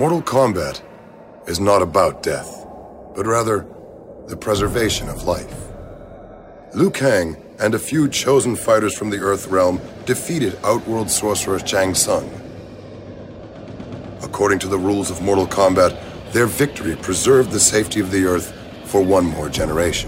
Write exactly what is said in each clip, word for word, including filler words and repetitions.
Mortal Kombat is not about death, but rather the preservation of life. Liu Kang and a few chosen fighters from the Earth realm defeated Outworld sorcerer Shang Tsung. According to the rules of Mortal Kombat, their victory preserved the safety of the Earth for one more generation.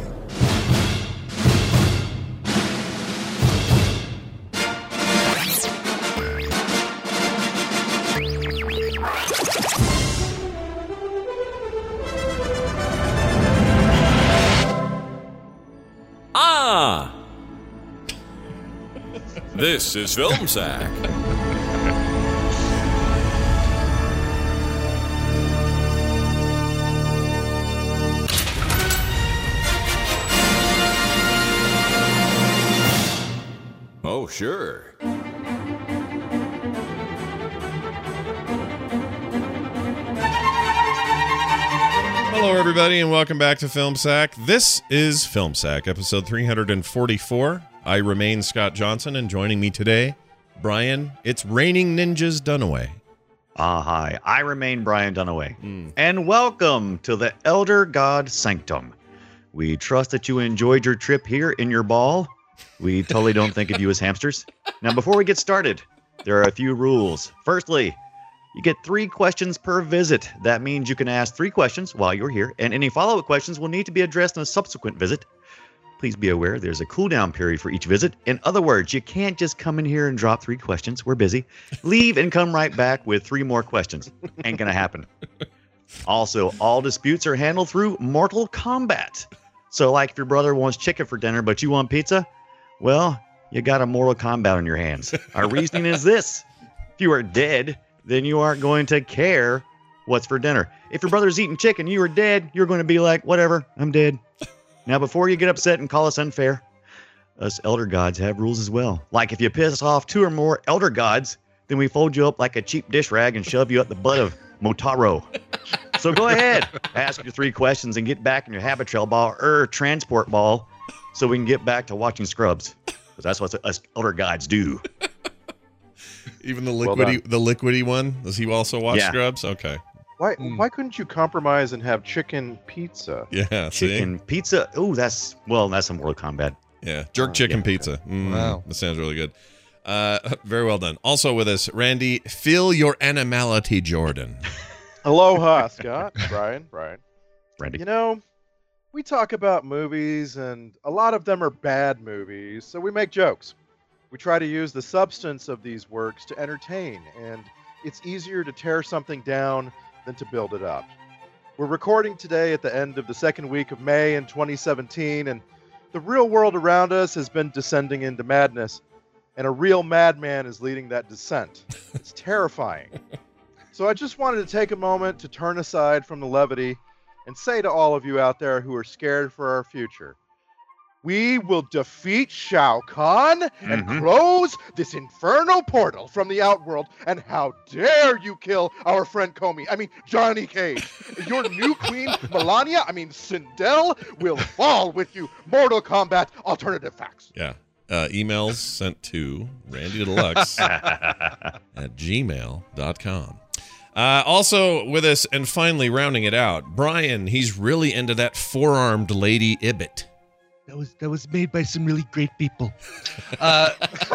Ah! This is Film Sack. Oh, sure. Hello, everybody, and welcome back to Film Sack. This is Film Sack, episode three forty-four. I remain Scott Johnson, and joining me today, Brian, it's Raining Ninjas Dunaway. Ah, hi. I remain Brian Dunaway. Mm. And welcome to the Elder God Sanctum. We trust that you enjoyed your trip here in your ball. We totally don't think of you as hamsters. Now, before we get started, there are a few rules. Firstly, you get three questions per visit. That means you can ask three questions while you're here, and any follow-up questions will need to be addressed in a subsequent visit. Please be aware there's a cooldown period for each visit. In other words, you can't just come in here and drop three questions. We're busy. Leave and come right back with three more questions. Ain't gonna happen. Also, all disputes are handled through Mortal Kombat. So, like if your brother wants chicken for dinner, but you want pizza, well, you got a Mortal Kombat on your hands. Our reasoning is this. If you are dead, then you aren't going to care what's for dinner. If your brother's eating chicken, you are dead, you're going to be like, whatever, I'm dead. Now, before you get upset and call us unfair, us elder gods have rules as well. Like if you piss off two or more elder gods, then we fold you up like a cheap dish rag and shove you up the butt of Motaro. So go ahead, ask your three questions and get back in your Habitrail ball or transport ball so we can get back to watching Scrubs. Because that's what us elder gods do. Even the liquidy, well the liquidy one? Does he also watch yeah. Scrubs? Okay. Why mm. why couldn't you compromise and have chicken pizza? Yeah, chicken see? pizza. Oh, that's well, that's some Mortal Kombat. Yeah, jerk oh, chicken yeah. pizza. Mm, wow, that sounds really good. Uh, very well done. Also with us, Randy, feel your animality, Jordan. Aloha, Scott, Brian, Brian. Randy. You know, we talk about movies, and a lot of them are bad movies, so we make jokes. We try to use the substance of these works to entertain, and it's easier to tear something down than to build it up. We're recording today at the end of the second week of May in twenty seventeen, and the real world around us has been descending into madness, and a real madman is leading that descent. It's terrifying. So I just wanted to take a moment to turn aside from the levity and say to all of you out there who are scared for our future, we will defeat Shao Kahn and mm-hmm. close this infernal portal from the Outworld. And how dare you kill our friend Comey? I mean, Johnny Cage. Your new queen, Melania, I mean, Sindel, will fall with you. Mortal Kombat alternative facts. Yeah. Uh, emails sent to Randy Deluxe at gmail dot com. Uh, also with us, and finally rounding it out, Brian, he's really into that four-armed Lady Ibit. That was that was made by some really great people. Uh,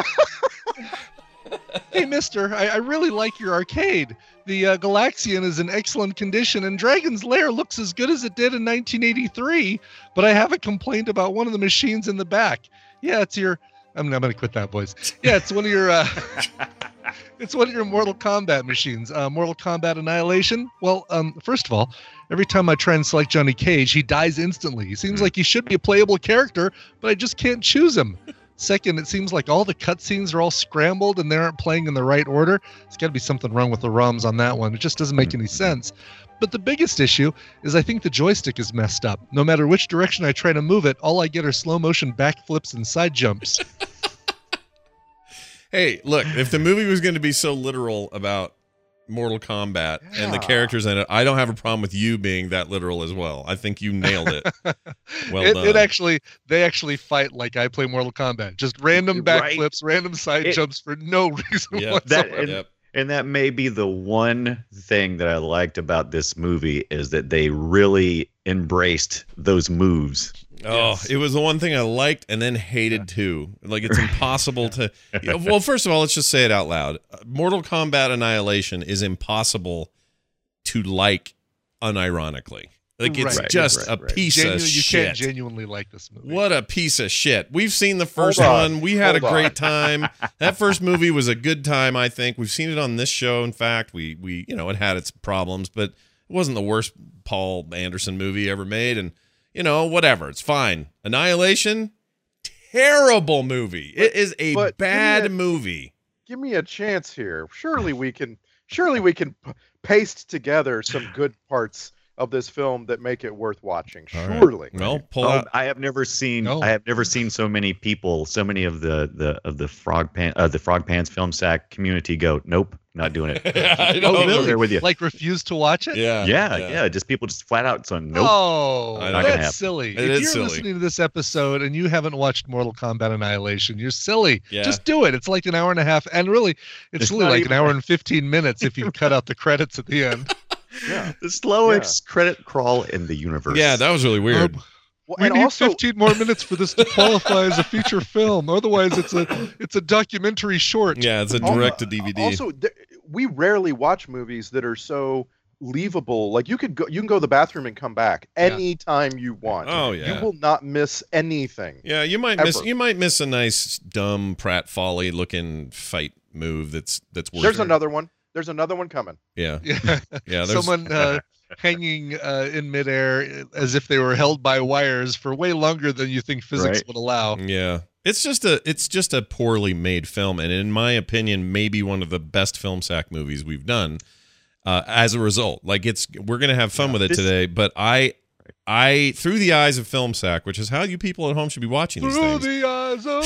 hey, mister, I, I really like your arcade. The uh, Galaxian is in excellent condition, and Dragon's Lair looks as good as it did in nineteen eighty-three, but I have a complaint about one of the machines in the back. Yeah, it's your... I'm, I'm going to quit that, boys. Yeah, it's one of your... Uh, it's one of your Mortal Kombat machines. Uh, Mortal Kombat Annihilation. Well, um, first of all, every time I try and select Johnny Cage, he dies instantly. He seems like he should be a playable character, but I just can't choose him. Second, it seems like all the cutscenes are all scrambled and they aren't playing in the right order. There's got to be something wrong with the ROMs on that one. It just doesn't make any sense. But the biggest issue is I think the joystick is messed up. No matter which direction I try to move it, all I get are slow motion backflips and side jumps. Hey, look, if the movie was going to be so literal about Mortal Kombat yeah. and the characters in it, I don't have a problem with you being that literal as well. I think you nailed it. Well it, done. It actually, they actually fight like I play Mortal Kombat. Just random backflips, right. random side it, jumps for no reason yep. whatsoever. That, and, yep. And that may be the one thing that I liked about this movie is that they really embraced those moves. Oh, Yes. it was the one thing I liked and then hated too. Like, it's impossible to. Yeah, well, first of all, let's just say it out loud. Mortal Kombat Annihilation is impossible to like unironically. Like, it's Right, just right, a right. piece Genuine, of you shit. can't genuinely like this movie. What a piece of shit. We've seen the first Hold on. one. We had a Hold on. great time. That first movie was a good time, I think. We've seen it on this show. In fact, we we you know, it had its problems, but it wasn't the worst Paul Anderson movie ever made. And, you know, whatever. It's fine. Annihilation, terrible movie. It is a but give me bad a- movie. Give me a chance here. Surely we can. Surely we can p- paste together some good parts of this film that make it worth watching. All right. Surely. Well, pull Oh, out. I have never seen. No. I have never seen so many people, so many of the the of the frog pan, uh, the frog pants film sack community go. Nope, not doing it. I know. Oh, I'm really? there with you. Like, refuse to watch it? Yeah. yeah, yeah, Just people just flat out saying nope. Oh, I know. Not gonna that's happen. silly. It if is you're silly. listening to this episode and you haven't watched Mortal Kombat Annihilation, you're silly. Yeah. Just do it. It's like an hour and a half. And really, it's, It's really not like even- an hour and fifteen minutes if you cut out the credits at the end. Yeah. The slowest credit crawl in the universe. Yeah, that was really weird. Um, Well, we and need also, fifteen more minutes for this to qualify as a feature film. Otherwise, it's a it's a documentary short. Yeah, it's a al- direct to D V D. Also, th- we rarely watch movies that are so leavable. Like, you could go, you can go to the bathroom and come back Yeah. anytime you want. Oh, yeah. You will not miss anything. Yeah, you might miss Ever. you might miss a nice dumb Pratt Folly looking fight move that's that's worth There's it. another one. There's another one coming. Yeah. Yeah. Yeah, there's Someone uh, hanging uh, in midair as if they were held by wires for way longer than you think physics Right. would allow. Yeah. It's just a it's just a poorly made film, and in my opinion, maybe one of the best film sack movies we've done. Uh, as a result, like it's we're gonna have fun with it This- today, but I I through the eyes of film sack, which is how you people at home should be watching these Through things. the eyes of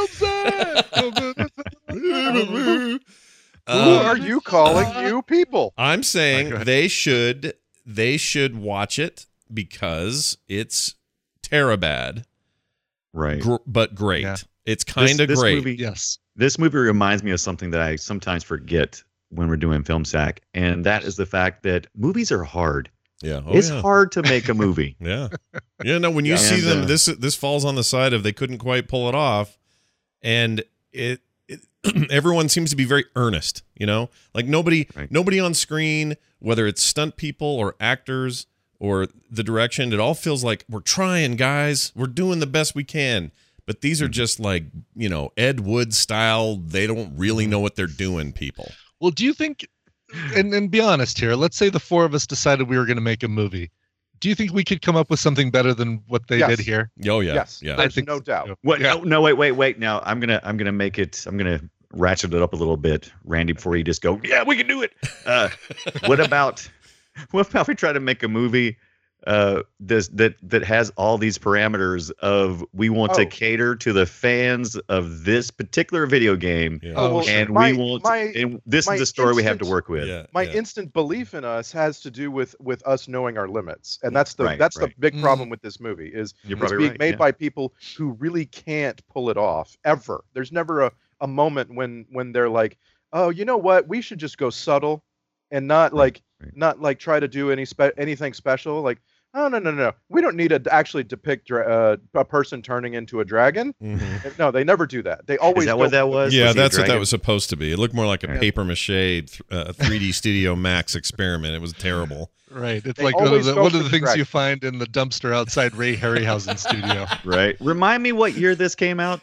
film Who Uh, are you calling you people? I'm saying Go ahead. they should they should watch it because it's terabad, right. gr- but great. Yeah. It's kind of this great. Movie, Yes. This movie reminds me of something that I sometimes forget when we're doing film sack, and that is the fact that movies are hard. Yeah, oh, it's yeah. hard to make a movie. Yeah, yeah. No, when you Yeah. see And, them, uh, this this falls on the side of they couldn't quite pull it off, and it. it everyone seems to be very earnest. You know, like nobody Right. nobody on screen, whether it's stunt people or actors or the direction, it all feels like we're trying, guys. We're doing the best we can. But these Mm-hmm. are just like, you know, Ed Wood style. They don't Mm-hmm. really know what they're doing, people. Well, do you think, and, and be honest here, let's say the four of us decided we were going to make a movie. Do you think we could come up with something better than what they Yes. did here? Oh, yeah. Yes. Yeah. There's think no so, doubt. too. What? Yeah. No, no, wait, wait, wait. Now I'm gonna, I'm gonna make it. I'm gonna ratchet it up a little bit, Randy, before you just go. Yeah, we can do it. Uh, what about, what about we try to make a movie uh, this that that has all these parameters of we want Oh. to cater to the fans of this particular video game, Yeah. Oh, well, and my- we want. my- and this my is the story we have to instant- work with. Yeah, My yeah. instant belief in us has to do with with us knowing our limits, and that's the Right, that's right. the big Mm. problem with this movie is You're it's probably being right. made yeah. by people who really can't pull it off ever. There's never a, a moment when when they're like, oh, you know what, we should just go subtle and not like right. not like try to do any spe- anything special. Like, oh no no no, we don't need to actually depict dra- uh, a person turning into a dragon. Mhm. No, they never do that. They always Is that go what that for the- was? Yeah, Was he a that's what that dragon? was supposed to be. It looked more like a Right. paper mache th- uh, three D Studio Max experiment. It was terrible. Right. It's They like one of always the go one for of the the things dragon. you find in the dumpster outside Ray Harryhausen's studio. Right. Remind me what year this came out.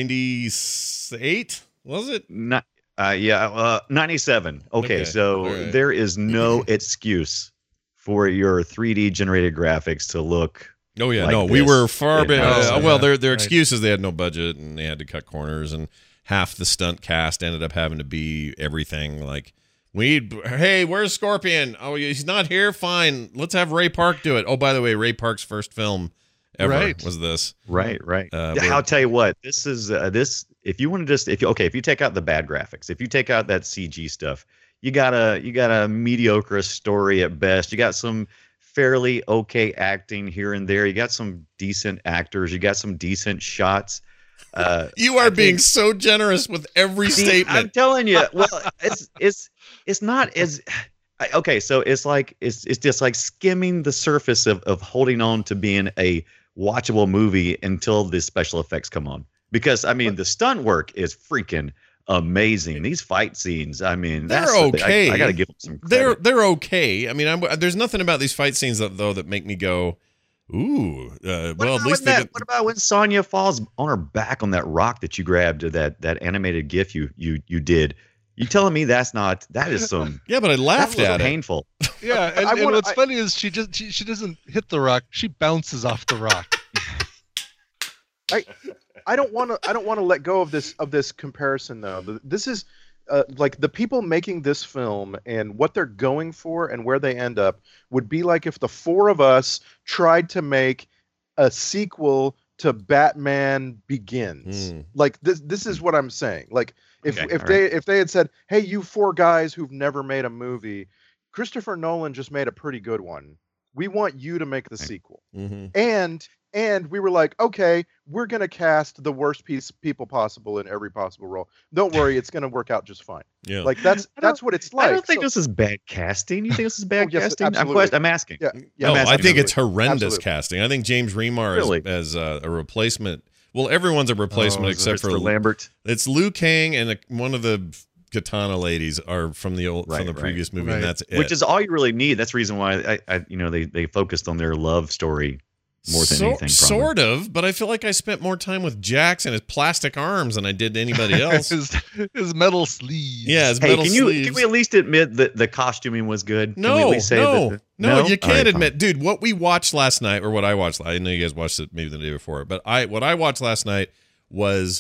ninety-eight was it? Not, uh, yeah, uh, ninety-seven. Okay, Okay, so all right. there is no excuse for your three D generated graphics to look. Oh yeah, Like no, we this. were far. It Be- was, uh, yeah. well, their their Right. excuses they had no budget and they had to cut corners, and half the stunt cast ended up having to be everything. Like we, hey, where's Scorpion? Oh, he's not here. Fine, let's have Ray Park do it. Oh, by the way, Ray Park's first film ever Right. was this. Right, right. Uh, Yeah, we're- I'll tell you what. This is uh, this. If you want to just, if you okay, if you take out the bad graphics, if you take out that C G stuff, you got a you got a mediocre story at best. You got some fairly okay acting here and there. You got some decent actors. You got some decent shots. Uh, You are I being think- so generous with every See, I'm statement. telling you. Well, it's it's it's not as I- okay. So it's like it's it's just like skimming the surface of of holding on to being a watchable movie until the special effects come on. Because I mean, the stunt work is freaking amazing. These fight scenes. I mean, They're that's okay. I, I got to give them some They're credit. they're okay. I mean, I'm, there's nothing about these fight scenes that, though that make me go, ooh. Uh, What well, about at least when they that, get, what about when Sonya falls on her back on that rock that you grabbed, that that animated GIF you you you did? You telling me that's not that is some yeah, but I that laughed was at it. painful. Yeah, and, I and wanna- what's I- funny is she just she, she doesn't hit the rock; she bounces off the rock. I don't want to. I don't want to let go of this of this comparison though. The- This is uh, like the people making this film and what they're going for and where they end up would be like if the four of us tried to make a sequel to Batman Begins. Mm. Like this. This is what I'm saying. Like if Okay, if all they if they had said, "Hey, you four guys who've never made a movie, Christopher Nolan just made a pretty good one. We want you to make the Right. sequel." Mm-hmm. and and we were like, okay, we're gonna cast the worst piece people possible in every possible role. Don't worry, it's gonna work out just fine. Yeah. Like that's I don't- that's what it's like. I don't think So- this is bad casting. You think this is bad Oh, yes, casting? I'm, absolutely. quest- I'm asking. yeah, yeah. no, I absolutely. think it's horrendous Absolutely. casting. I think James Remar Really? is as uh, a replacement. Well, everyone's a replacement Oh, except for Christopher Lambert. it's Liu Kang and a, one of the Katana ladies are from the old Right, from the right. previous movie, Right. and that's it. Which is all you really need. That's the reason why I, I you know, they they focused on their love story more than So- anything. Probably. Sort of, but I feel like I spent more time with Jax and his plastic arms than I did anybody else. his, his metal sleeves. yeah, his Hey, metal can you sleeves. can we at least admit that the costuming was good? Can we at No, least say no, that no, the- you All can't right, admit, dude. What we watched last night, or what I watched, I know you guys watched it maybe the day before, but I what I watched last night was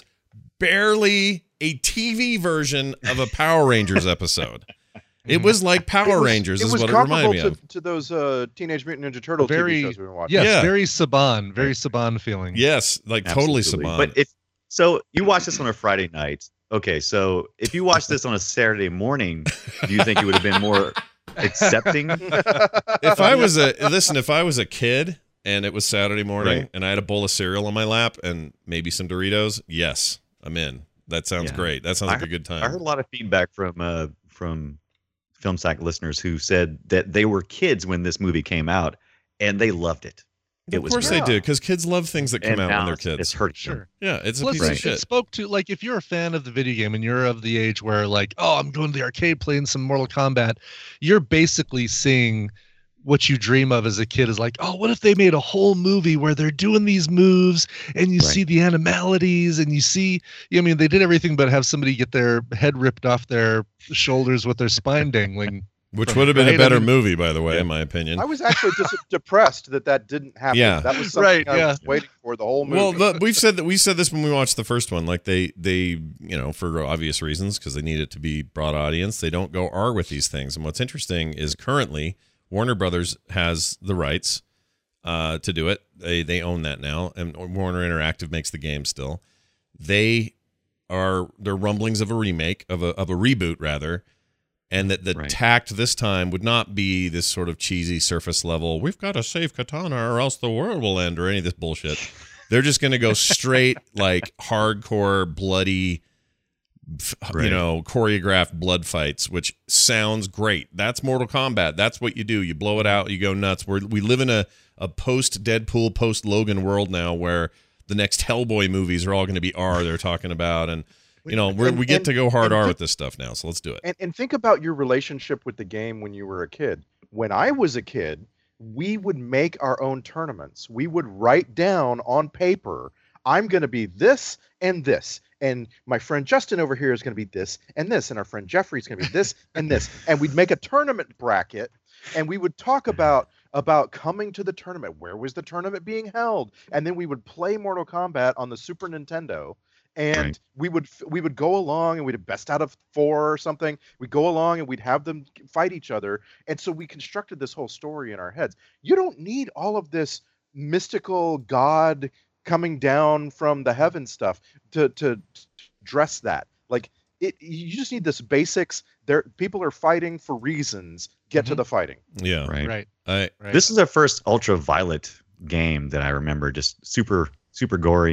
barely a T V version of a Power Rangers episode. It was like Power It was- Rangers, it is was what it reminded me comparable of. to, to those uh, Teenage Mutant Ninja Turtle Very- T V shows we've been watching. Yes, Yeah. very Saban, very Saban feeling. Yes, like totally Absolutely. Saban. But if so, you watch this on a Friday night. Okay, so if you watch this on a Saturday morning, do you think it would have been more accepting? if I was a listen, if I was a kid and it was Saturday morning Right. and I had a bowl of cereal on my lap and maybe some Doritos, yes, I'm in. That sounds Yeah. great. That sounds I like a good time. I heard a lot of feedback from uh, from Film Sack listeners who said that they were kids when this movie came out and they loved it. It of was course great. they do, because kids love things that come And out now when they're it's- kids. It's hurting. them. Sure. Yeah, it's a Plus, piece it, of it shit. spoke to, like, if you're a fan of the video game and you're of the age where, like, oh, I'm going to the arcade playing some Mortal Kombat, you're basically seeing what you dream of as a kid is like, oh, what if they made a whole movie where they're doing these moves and you Right. see the animalities and you see, I mean, they did everything but have somebody get their head ripped off their shoulders with their spine dangling. Which would have been a Right, I better mean- movie, by the way, Yeah. in my opinion. I was actually just depressed that that didn't happen. Yeah. That was something Right, I yeah. was waiting for the whole movie. Well, the, we've said that we said this when we watched the first one. Like they, they, you know, for obvious reasons, because they need it to be broad audience, they don't go R with these things. And what's interesting is currently Warner Brothers has the rights uh, to do it. They they own that now, and Warner Interactive makes the game still. They are they're rumblings of a remake of a of a reboot rather. And that the Right. tact this time would not be this sort of cheesy surface level, we've got to save Katana or else the world will end, or any of this bullshit. They're just going to go straight, like, hardcore, bloody, f- you Right. know, choreographed blood fights, which sounds great. That's Mortal Kombat. That's what you do. You blow it out, you go nuts. We're, we live in a, a post-Deadpool, post-Logan world now where the next Hellboy movies are all going to be R they're talking about. And, you know, we're, And- we get and- to go hard and R thi- with this stuff now, so let's do it. And, and think about your relationship with the game when you were a kid. When I was a kid, we would make our own tournaments. We would write down on paper, I'm going to be this and this. And my friend Justin over here is going to be this and this. And our friend Jeffrey is going to be this and this. And we'd make a tournament bracket and we would talk about about coming to the tournament. Where was the tournament being held? And then we would play Mortal Kombat on the Super Nintendo. And Right. we would f- we would go along and we'd have best out of four or something. We'd go along and we'd have them fight each other. And so we constructed this whole story in our heads. You don't need all of this mystical God coming down from the heaven stuff to to dress that. Like it, you just need this basics. There, people are fighting for reasons. Get to Mhm. the fighting. Yeah. Right. Right. I, Right. This is the first ultraviolet game that I remember. Just super, super gory.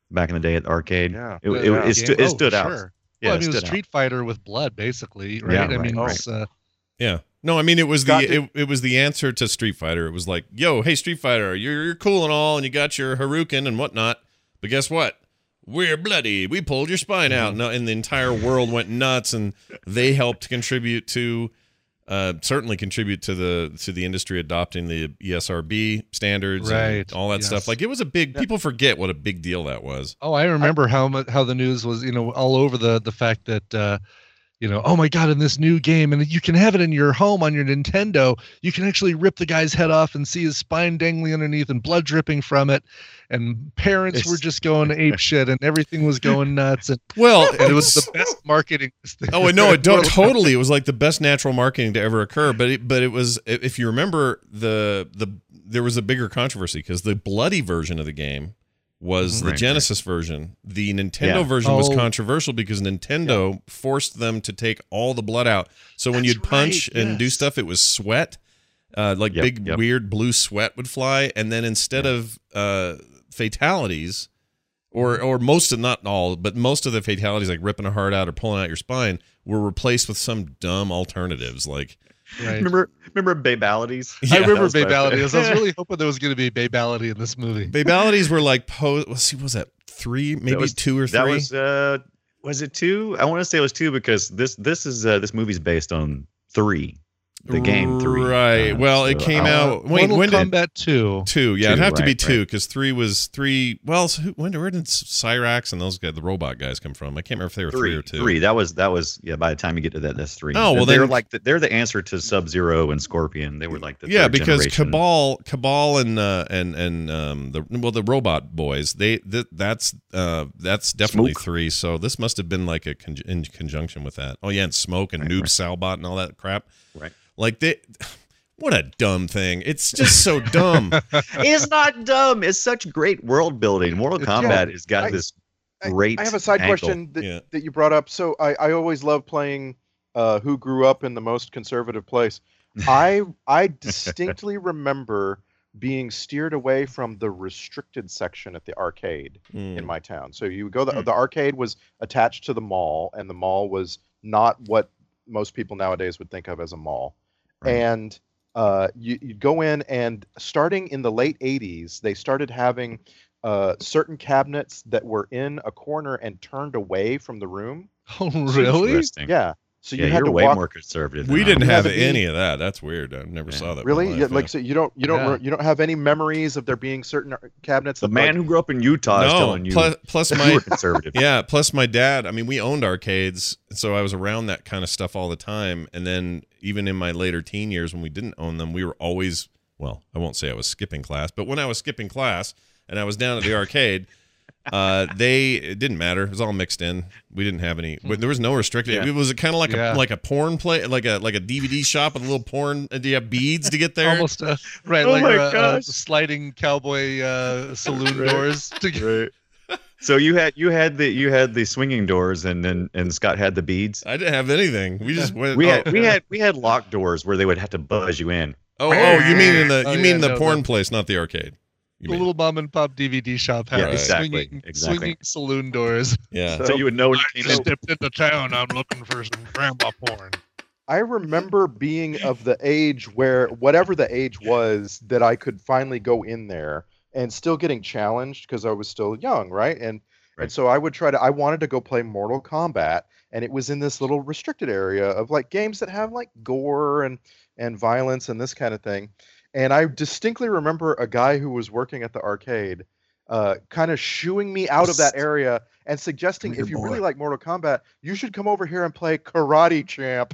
back in the day at the arcade. Yeah. It, The- it, the it, game? stu- it Oh, stood out. sure. Yeah, well, I it mean, it was stood out. Street Fighter with blood, basically, right? Yeah, I mean, right, it's, uh, Yeah. No, I mean it was the Scott, did- it, it was the answer to Street Fighter. It was like, yo, hey Street Fighter, you're you're cool and all, and you got your Haruken and whatnot, but guess what? We're bloody. We pulled your spine out, Mm-hmm. and, and the entire world went nuts, and they helped contribute to, uh, certainly contribute to the to the industry adopting the E S R B standards, Right, and all that yes. stuff. Like it was a big. People forget what a big deal that was. oh, I remember how much how the news was, you know, all over the the fact that. Uh, You know, oh my God, in this new game, and you can have it in your home on your Nintendo, you can actually rip the guy's head off and see his spine dangling underneath and blood dripping from it. And parents It's- were just going ape shit and everything was going nuts. And, Well, and it was the best marketing. Oh no, it don't, totally. It was like the best natural marketing to ever occur. But it, but it was, if you remember, the the there was a bigger controversy because the bloody version of the game was the Right, Genesis version. The Nintendo Yeah. version was Oh. controversial because Nintendo forced them to take all the blood out. So when That's you'd punch right, and do yes. stuff, it was sweat, uh, like Yep, big yep. weird blue sweat would fly. And then instead of uh, fatalities, or or most of, not all, but most of the fatalities, like ripping a heart out or pulling out your spine, were replaced with some dumb alternatives. Like Right. Remember, remember Babalities? I remember That was my- Babalities. I was really hoping there was going to be a Babality in this movie. Babalities were like po- let's see, what was that three, maybe was- two or three? That was uh, was it two? I want to say it was two because this this is uh, this movie's based on three, the game three. Right. Uh, well, it so came I'll- out. Wait, Mortal when did Kombat two. two? Yeah, it'd Two, have to be right, two right. because three was three. Well, so who, when where did Cyrax and those guys, the robot guys, come from? I can't remember if they were three, Three, or two. three. That was that was yeah. By the time you get to that, that's three. Oh, well, they're then- like the, they're the answer to Sub Zero and Scorpion. They were like the Yeah, third because generation. Cabal, Cabal, and uh, and and um, the well, the robot boys. They th- that's uh, that's definitely Smoke. three. So this must have been like a con- in conjunction with that. Oh yeah, and Smoke and Right, Noob right. Salbot and all that crap. Right. Like they, what a dumb thing. It's just so dumb. It's not dumb. It's such great world building. Mortal It's- Kombat yeah, has got I- this I- great. I have a side angle. question that, Yeah. that you brought up. So I, I always love playing uh, Who Grew Up in the Most Conservative Place. I I distinctly remember being steered away from the restricted section at the arcade Mm. in my town. So you go the, Hmm. the arcade was attached to the mall, and the mall was not what most people nowadays would think of as a mall. Right. And uh, you, you'd go in, and starting in the late eighties, they started having uh, certain cabinets that were in a corner and turned away from the room. Oh, really? Interesting. Yeah. So you yeah, had you're to way walk. more conservative. We than I didn't am. You have have to be- any of that. That's weird. I never Yeah. saw that. in Really? my Yeah, life, like yeah. so you don't you don't Yeah. re- you don't have any memories of there being certain ar- cabinets. The that, man like, who grew up in Utah is no. telling you Plus, plus you my were conservative. yeah. Plus my dad. I mean, we owned arcades, so I was around that kind of stuff all the time. And then even in my later teen years, when we didn't own them, we were always well. I won't say I was skipping class, but when I was skipping class and I was down at the arcade. Uh, they it didn't matter. It was all mixed in. We didn't have any. There was no restricted. Yeah. It was kind of like Yeah. a like a porn play, like a like a D V D shop with a little porn. uh, Do you have beads to get there? Almost uh, right, Oh like my uh, uh, gosh. sliding cowboy uh, saloon Right. doors. To get, Right. So you had you had the you had the swinging doors and then and Scott had the beads. I didn't have anything. We just went. We oh, had we had we had locked doors where they would have to buzz you in. oh, oh, you mean in the Oh, you yeah, mean the no, porn the- place, not the arcade. You the mean. little mom and pop D V D shop had Yeah, the exactly, swinging, exactly. swinging saloon doors. Yeah. So- So you would know when you I came just in. stepped into town. I'm looking for some grandma porn. I remember being of the age where whatever the age was that I could finally go in there and still getting challenged because I was still young, right? And Right. and so I would try to I wanted to go play Mortal Kombat, and it was in this little restricted area of like games that have like gore and and violence and this kind of thing. And I distinctly remember a guy who was working at the arcade uh, kind of shooing me out of that area and suggesting Come if here, you really boy. like Mortal Kombat, you should come over here and play Karate Champ.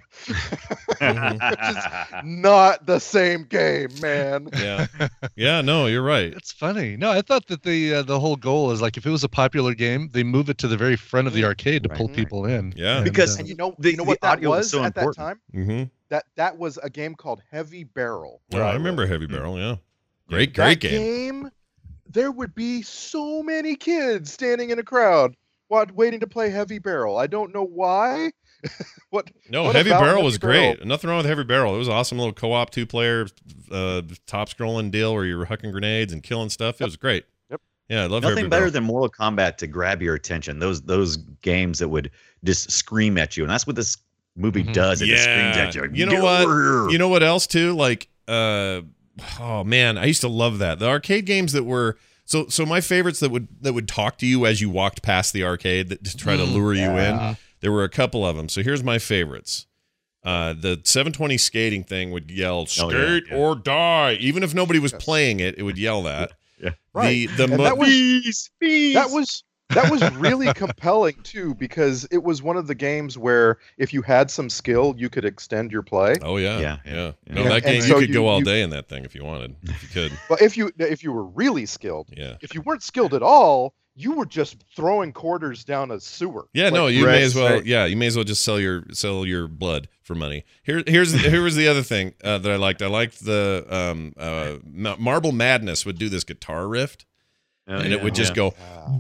Not the same game, man. Yeah. Yeah. No, you're right. It's funny. No, I thought that the uh, the whole goal is like if it was a popular game, they move it to the very front of the arcade to Right, pull right. people in. Yeah. And, Because- uh, And you know, The- you know the what that audio was was so at that important. time? Mm-hmm. That that was a game called Heavy Barrel. Oh, where I lived. remember Heavy Barrel. Yeah. Great, That great game. game. There would be so many kids standing in a crowd wa- waiting to play Heavy Barrel. I don't know why. what? No, what Heavy about Barrel Heavy was Barrel? great. Nothing wrong with Heavy Barrel. It was an awesome little co-op two-player, uh, top-scrolling deal where you were hucking grenades and killing stuff. It was great. Yep. Yeah, I love Nothing Herbie better Bell. than Mortal Kombat to grab your attention. Those those games that would just scream at you, and that's what this movie Mhm. does. It just screams Yeah. at you. You know Get what? over here. You know what else too? Like, uh, oh man, I used to love that. The arcade games that were so so my favorites that would that would talk to you as you walked past the arcade that to try to Mm, lure you yeah. in. There were a couple of them. So here's my favorites. Uh, the seven twenty skating thing would yell "skate Oh, yeah, yeah. or die," even if nobody was playing it. It would yell that. Yeah. Right. The the And mo- that was- Peace, peace. That was that was really compelling too, because it was one of the games where if you had some skill, you could extend your play. oh yeah, Yeah, yeah. yeah. No, And- that and game so you could you- go all you- day in that thing if you wanted. If you could, But if you if you were really skilled, yeah. if you weren't skilled at all, you were just throwing quarters down a sewer. Yeah, Like, no, you right, may as well. right. Yeah, you may as well just sell your sell your blood for money. Here, here's here was the other thing uh, that I liked. I liked the um, uh, Ma- Marble Madness would do this guitar riff, Oh, and yeah, it would just yeah. go. Yeah.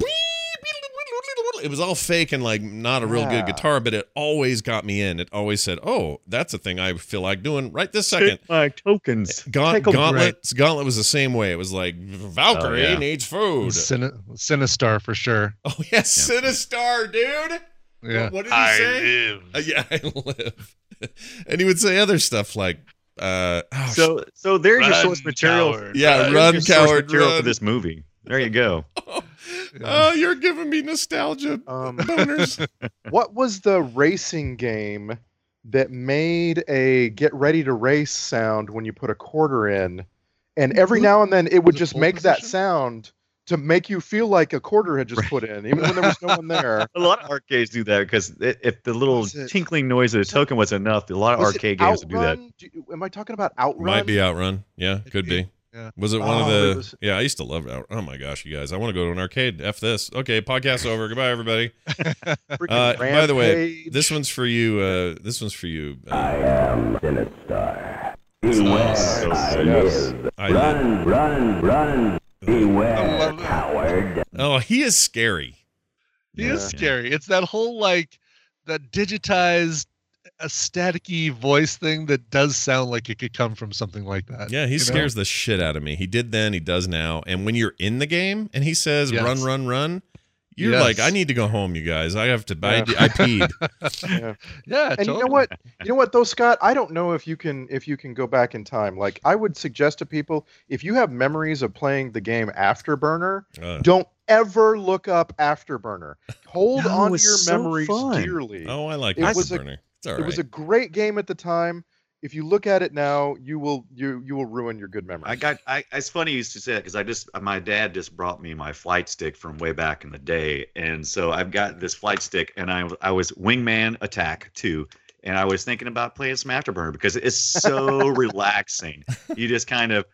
It was all fake and like not a real Yeah. good guitar, but it always got me in. It always said, "Oh, that's a thing I feel like doing right this second." Take my tokens. Gaunt, Take 'em. Gauntlet, Gauntlet was the same way. It was like Valkyrie Oh, yeah. needs food. Sin- Sinistar for sure. Oh yes, Sinistar, dude. Yeah. What did he say? live. Uh, yeah, I live. And he would say other stuff like, uh, oh, So so there's your Run, source material. coward. yeah, There's run, your source coward, material run. for this movie. There you go. Oh, you're giving me nostalgia Um, boners. what was the racing game that made a get ready to race sound when you put a quarter in? And every now and then it would Was it just pole make that position? sound to make you feel like a quarter had just Right. put in, even when there was no one there. A lot of arcades do that because if the little Was it- tinkling noise of the was it- token was enough, a lot of Was it arcade games would do that. Outrun? Do you- am I talking about Outrun? Might be Outrun. Yeah, could be. Yeah. Was it one Oh, of it the? was- Yeah, I used to love Out. Oh my gosh, you guys! I want to go to an arcade. F this. Okay, podcast over. Goodbye, everybody. Freaking Uh, by the way, Rampage. this one's for you. Uh, this one's for you. Uh, am Sinistar. Nice. Beware, So I sick. live. I Run, run, run. I Beware, love that. coward. oh, he is scary. He is Yeah. scary. It's that whole like that digitized a staticky voice thing that does sound like it could come from something like that. Yeah, he you know? scares the shit out of me. He did then, he does now. And when you're in the game and he says Yes. run, run, run, you're Yes. like, I need to go home, you guys. I have to. I, Yeah. I peed. Yeah. Yeah, And you totally. know what? You know what though, Scott? I don't know if you can if you can go back in time. Like I would suggest to people, if you have memories of playing the game Afterburner, Uh, don't ever look up Afterburner. Hold No, on to it's your so memories fun. dearly. oh, I like It was a- Afterburner. It's all It was a right. great game at the time. If you look at it now, you will you you will ruin your good memories. I got. I. It's funny you used to say that because I just my dad just brought me my flight stick from way back in the day, and so I've got this flight stick, and I I was Wingman Attack two, and I was thinking about playing some Afterburner because it's so relaxing. You just kind of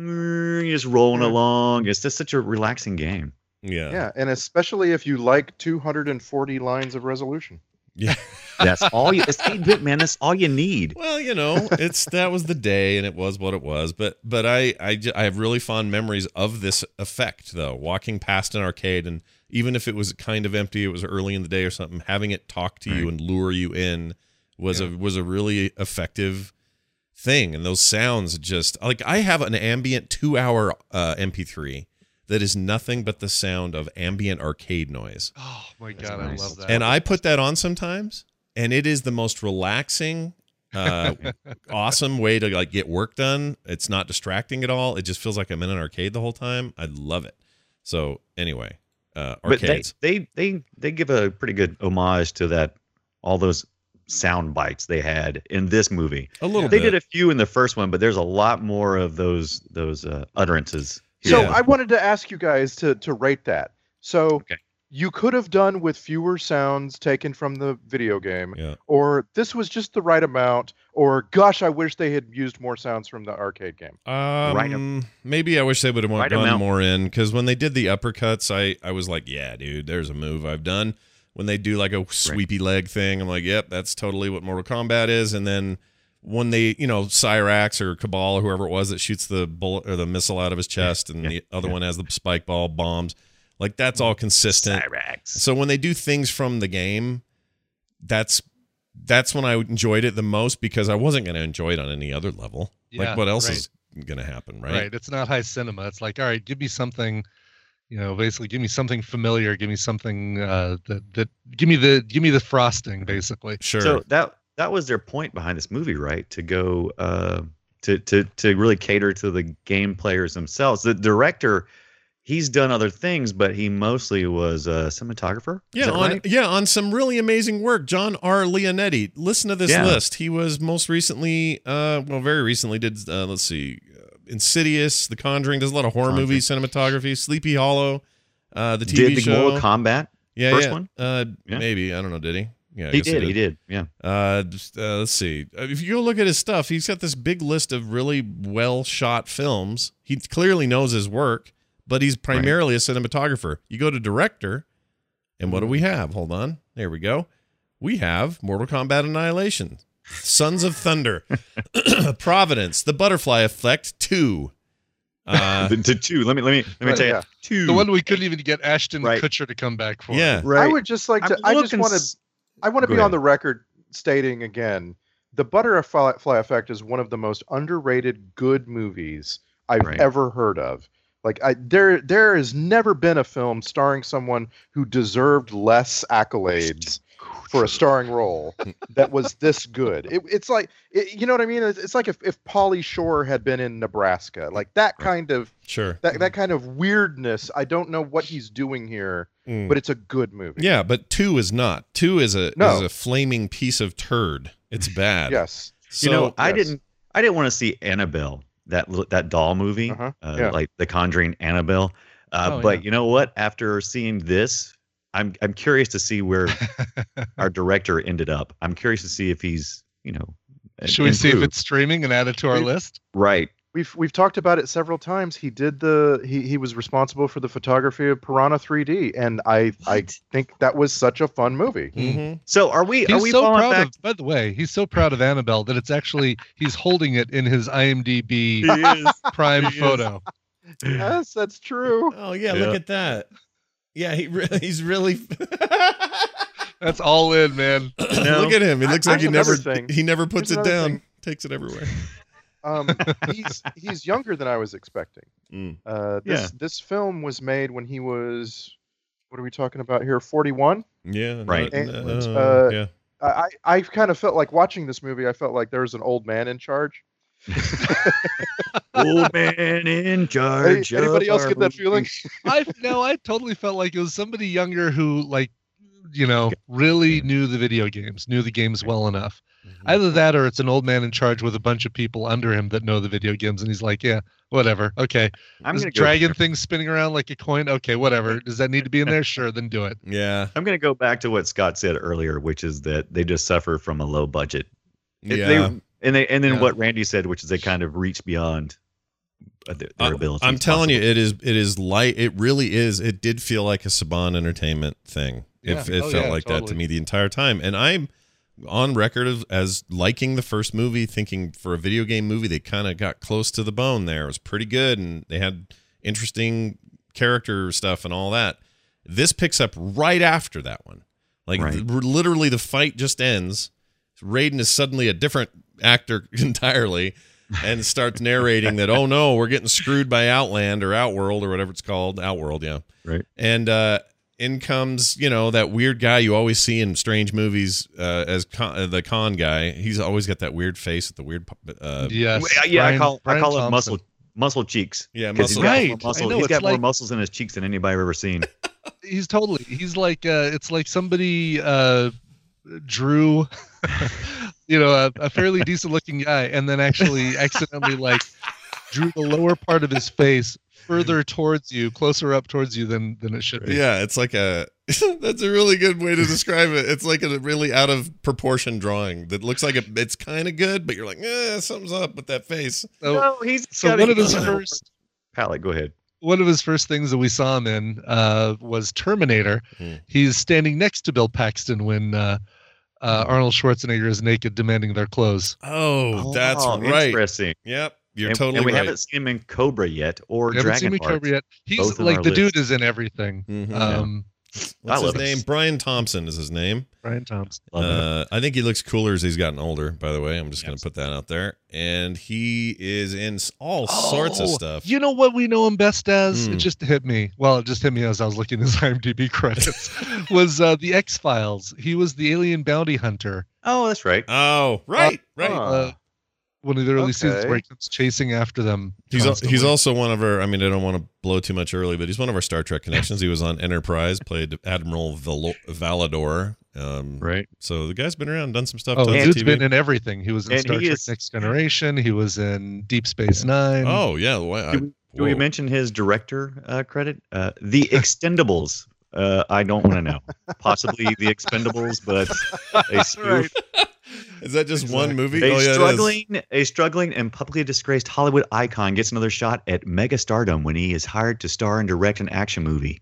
mm, you're just rolling Yeah. along. It's just such a relaxing game. Yeah. Yeah, and especially if you like two hundred forty lines of resolution. Yeah. That's all you. It's eight bit, man. That's all you need. Well, you know, it's that was the day, and it was what it was. But but I I, j- I have really fond memories of this effect, though. Walking past an arcade, and even if it was kind of empty, it was early in the day or something. Having it talk to you Right. and lure you in was a was a really effective thing. And those sounds just like I have an ambient two hour uh, M P three that is nothing but the sound of ambient arcade noise. Oh my That's god, nice. I love that. And I put that on sometimes, and it is the most relaxing, uh, awesome way to like get work done. It's not distracting at all. It just feels like I'm in an arcade the whole time. I love it. So anyway, uh, But they, arcades. they they they give a pretty good homage to that, all those sound bites they had in this movie. a little They bit. did a few in the first one, but there's a lot more of those those uh, utterances. So Yeah. I wanted to ask you guys to to rate that. So Okay. you could have done with fewer sounds taken from the video game, Yeah. or this was just the right amount, or gosh, I wish they had used more sounds from the arcade game. Um, Right maybe I wish they would have Right gone amount. more in, because when they did the uppercuts, I, I was like, yeah, dude, there's a move I've done. When they do like a sweepy leg thing, I'm like, yep, that's totally what Mortal Kombat is. And then when they, you know, Cyrax or Cabal or whoever it was that shoots the bullet or the missile out of his chest, and Yeah, the other yeah. one has the spike ball bombs, like that's all consistent. Cyrax. So when they do things from the game, that's that's when I enjoyed it the most, because I wasn't going to enjoy it on any other level. Yeah, like what else right. is going to happen, right? right. It's not high cinema. It's like, all right, give me something You know, basically, give me something familiar. Give me something uh, that that give me the give me the frosting, basically. Sure. So that that was their point behind this movie, right? To go uh, to to to really cater to the game players themselves. The director, he's done other things, but he mostly was a cinematographer. Is Yeah, that on right? yeah, on some really amazing work. John R. Leonetti. Listen to this Yeah. list. He was most recently, uh, well, very recently did. Uh, let's see, uh, Insidious, The Conjuring. Does a lot of horror Conjuring. movie cinematography. Sleepy Hollow, uh, the T V Did the show. Mortal Kombat yeah, first yeah. one? Uh, Yeah. Maybe I don't know. Did he? Yeah, I He guess did, he did. Yeah. Uh, just, uh, let's see. Uh, If you go look at his stuff, he's got this big list of really well shot films. He clearly knows his work, but he's primarily a cinematographer. You go to director, and what do we have? Hold on. There we go. We have Mortal Kombat Annihilation, Sons of Thunder, Providence, The Butterfly Effect two. Uh, the, the two. Let me let me let me Right, tell you. yeah. Two. The one we couldn't even get Ashton Right. Kutcher to come back for. yeah. right. I would just like to. I'm I just looking want to. s- I want to Go be on ahead. the record stating again, The Butterfly Fly Effect is one of the most underrated good movies I've Right. ever heard of. Like I, there, there has never been a film starring someone who deserved less accolades for a starring role that was this good. It, it's like, it, you know what I mean? It's, it's like if, if Pauly Shore had been in Nebraska, like that kind of Sure. that that kind of weirdness. I don't know what he's doing here, Mm. but it's a good movie. Yeah, but two is not. Two is a No. is a flaming piece of turd. It's bad. Yes. So, you know, I yes. didn't I didn't want to see Annabelle, that li- that doll movie, Uh-huh, uh, yeah. like The Conjuring Annabelle. Uh, Oh, but yeah. you know what? After seeing this, I'm I'm curious to see where our director ended up. I'm curious to see if he's, you know, Should we see if improved. it's streaming and add it to our We- list? right. We've we've talked about it several times. He did the he he was responsible for the photography of Piranha three D, and I I What? think that was such a fun movie. Mhm. So are we? Are He's we so falling proud back? of. By the way, he's so proud of Annabelle that it's actually he's holding it in his IMDb He is. Prime He is. photo. Yes, that's true. Oh yeah, Yeah. look at that. Yeah, he re- he's really. That's all in, man. No. Look at him. He looks I- like he here's never another thing. he never puts Here's it another down. thing. Takes it everywhere. Um, he's he's younger than I was expecting. Mm. Uh, this Yeah. this film was made when he was, what are we talking about here? forty-one. Yeah. Right. no- And, no, uh, yeah. I I kind of felt like watching this movie. I felt like there was an old man in charge. Old man in Any- charge. anybody of else our get that feeling? movies. I no, I totally felt like it was somebody younger who, like, you know, really knew the video games, knew the games well enough. Mm-hmm. Either that, or it's an old man in charge with a bunch of people under him that know the video games, and he's like, "Yeah, whatever. Okay, I'm this gonna go. dragon thing spinning around like a coin. Okay, whatever. Does that need to be in there? Sure, then do it." Yeah. I'm going to go back to what Scott said earlier, which is that they just suffer from a low budget. It- Yeah. They, and they and then Yeah. what Randy said, which is they kind of reach beyond uh, their, their I- ability. I'm telling you, it is it is light. It really is. It did feel like a Saban Entertainment thing. Yeah. It, it Oh, felt yeah, like that to totally. me the entire time. And I'm on record as, as liking the first movie, thinking for a video game movie, they kind of got close to the bone there. It was pretty good, and they had interesting character stuff and all that. This picks up right after that one. Like Right. th- literally, the fight just ends. Raiden is suddenly a different actor entirely, and starts narrating that, oh no, we're getting screwed by Outland or Outworld or whatever it's called. Outworld, yeah. Right. And uh, in comes, you know, that weird guy you always see in strange movies uh, as con- uh, the con guy. He's always got that weird face with the weird. Uh, Yes. Well, yeah, Brian- I call Brian I call him Thompson. muscle muscle cheeks. Yeah, 'Cause he's muscle- got Right, more I muscle. know, He's it's got more like- muscles in his cheeks than anybody I've ever seen. He's totally. He's like. Uh, it's like somebody uh, drew, you know, a, a fairly decent looking guy, and then actually accidentally like drew the lower part of his face further towards you, closer up towards you than than it should be. yeah, it's like a. That's a really good way to describe it. It's like a really out of proportion drawing that looks like a, it's kind of good, but you're like, eh, something's up with that face. So, no, he's so got one a- of his first palette. Go ahead. one of his first things that we saw him in uh, was Terminator. Hmm. He's standing next to Bill Paxton when uh, uh, Arnold Schwarzenegger is naked, demanding their clothes. Oh, that's Oh, right. Interesting. Yep, you're and, totally and we right. haven't seen him in Cobra yet, or We haven't seen Dragon him Heart. cover yet. He's both in like our the list. dude is in everything. Mhm. Um, What's I his love it. name? Brian Thompson is his name. Brian Thompson. Love it. Uh, I think he looks cooler as he's gotten older, by the way. I'm just going Yes. to put that out there. And he is in s- all sorts of Oh, stuff. You know what we know him best as? Mm. It just hit me. Well, it just hit me as I was looking at his IMDb credits. was uh, the X Files. He was the alien bounty hunter. Oh, that's right. Oh, right, right. Huh. Uh, one of the early seasons Okay. where he comes chasing after them. He's al- constantly. he's also one of our. I mean, I don't want to blow too much early, but he's one of our Star Trek connections. He was on Enterprise, played Admiral Val- Valador. Um, Right. So the guy's been around, done some stuff. Oh, tons the of dude's T V. been in everything. He was in And Star he Trek is- Next Generation. He was in Deep Space Nine. Oh yeah. Why, I, Do we, do we whoa. mention his director uh, credit? Uh, the Expendables. Uh, I don't want to know. Possibly the Expendables, but a spoof. Is that just one movie? A oh yeah, it is. struggling, a struggling and publicly disgraced Hollywood icon gets another shot at mega stardom when he is hired to star and direct an action movie.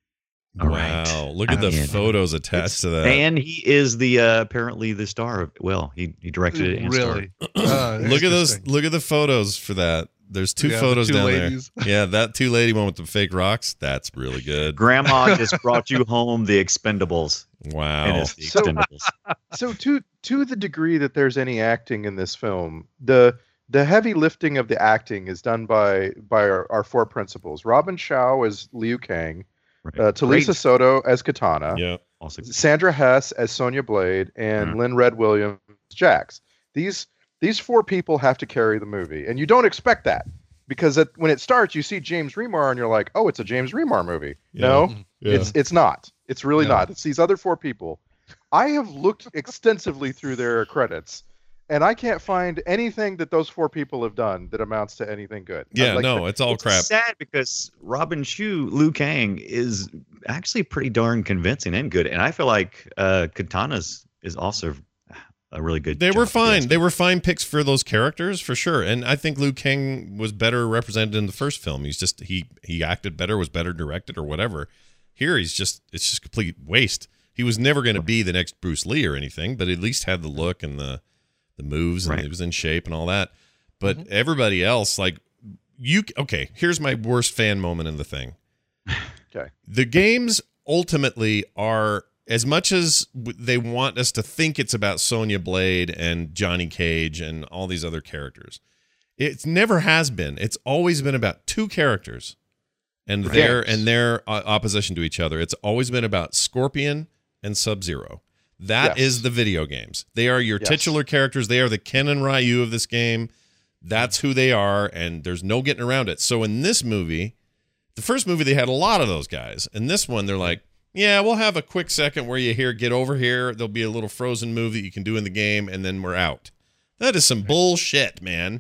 All right. Wow, look at I'm the in. photos attached to that. And he is the uh, apparently the star of. Well, he he directed it and really? starred. Uh, Look at those. interesting. Look at the photos for that. There's two Yeah, the photos two down ladies. there. Yeah, that two lady one with the fake rocks. That's really good. Grandma just brought you home the Expendables. And Wow. it's the So- Expendables. So to to the degree that there's any acting in this film, the the heavy lifting of the acting is done by by our, our four principals. Robin Shaw as Liu Kang, Right. uh, Talisa Great. Soto as Katana, Yeah. Also, Sandra Hess as Sonya Blade, and Mhm. Lynn Red Williams as Jax. These these four people have to carry the movie, and you don't expect that because it, when it starts, you see James Remar, and you're like, "Oh, it's a James Remar movie." Yeah. No, Yeah. it's it's not. It's really No. not. It's these other four people. I have looked extensively through their credits, and I can't find anything that those four people have done that amounts to anything good. Yeah, Like, no, it's all it's crap. sad because Robin Shu, Liu Kang, is actually pretty darn convincing and good. And I feel like uh, Katana's is also a really good They job, were if you fine. ask They me. were fine picks for those characters for sure. And I think Liu Kang was better represented in the first film. He's just he he acted better, was better directed, or whatever. Here he's just it's just complete waste. He was never going to be the next Bruce Lee or anything, but at least had the look and the the moves, and Right. he was in shape and all that. But everybody else, like you, okay. Here's my worst fan moment in the thing. Okay. The games ultimately are, as much as w- they want us to think it's about Sonya Blade and Johnny Cage and all these other characters, it never has been. It's always been about two characters and their Games. and their uh, opposition to each other. It's always been about Scorpion and Sub-Zero. That is Yes. the video games. They are your Yes. titular characters. They are the Ken and Ryu of this game. That's who they are, and there's no getting around it. So in this movie, the first movie, they had a lot of those guys. In this one, they're like, yeah, we'll have a quick second where you hear, get over here. There'll be a little frozen move that you can do in the game, and then we're out. That is some bullshit, man.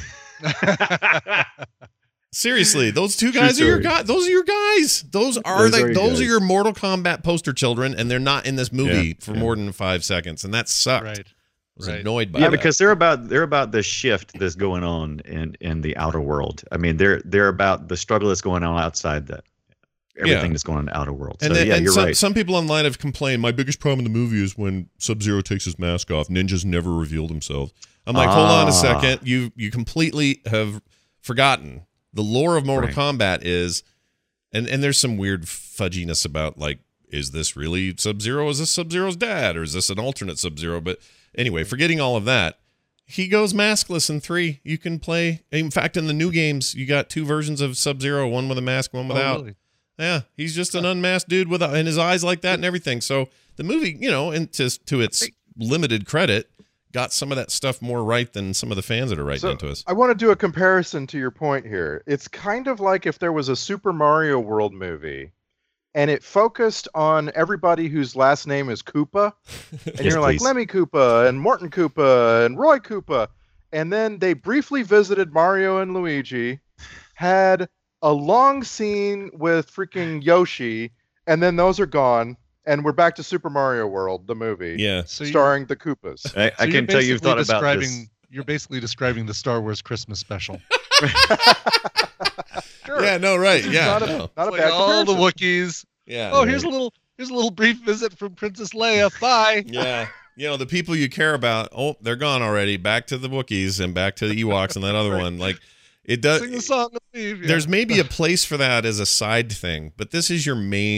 Seriously, those two True guys are your story. guys. Those are your guys. Those are Those the, are your those guys. are your Mortal Kombat poster children, and they're not in this movie Yeah, for yeah. more than five seconds, and that sucked. Right. I was right. annoyed by Yeah, that. because they're about they're about the shift that's going on in in the outer world. I mean, they're they're about the struggle that's going on outside that everything Yeah. that's going on in the outer world. And, so then, yeah, and you're some, right. some people online have complained, my biggest problem in the movie is when Sub-Zero takes his mask off. Ninjas never revealed himself. I'm like, hold on a Ah. second. You you completely have forgotten. The lore of Mortal Right. Kombat is, and, and there's some weird fudginess about, like, is this really Sub-Zero? Is this Sub-Zero's dad? Or is this an alternate Sub-Zero? But anyway, forgetting all of that, he goes maskless in three. You can play. In fact, in the new games, you got two versions of Sub-Zero, one with a mask, one Oh, without. really? Yeah, he's just an unmasked dude with a, and his eyes like that and everything. So the movie, you know, and to, to its limited credit, got some of that stuff more right than some of the fans that are writing So, into us. I want to do a comparison to your point here. It's kind of like if there was a Super Mario World movie and it focused on everybody whose last name is Koopa. And Yes, you're like please. Lemmy Koopa and Morton Koopa and Roy Koopa. And then they briefly visited Mario and Luigi, had a long scene with freaking Yoshi, and then those are gone. And we're back to Super Mario World, the movie, Yeah. So you're- starring the Koopas. I, so I you're can tell you've basically thought about this. describing- You're basically describing the Star Wars Christmas special. Sure. Yeah, no, right. It's Yeah. not a, no. not a Like bad all the comparison. Wookiees. Yeah. Oh, here's a little here's a little brief visit from Princess Leia. Bye. Yeah. You know, the people you care about, oh, they're gone already. Back to the Wookiees and back to the Ewoks and that other Right. one. Like, it does. Sing the song and leave. Yeah. There's maybe a place for that as a side thing, but this is your main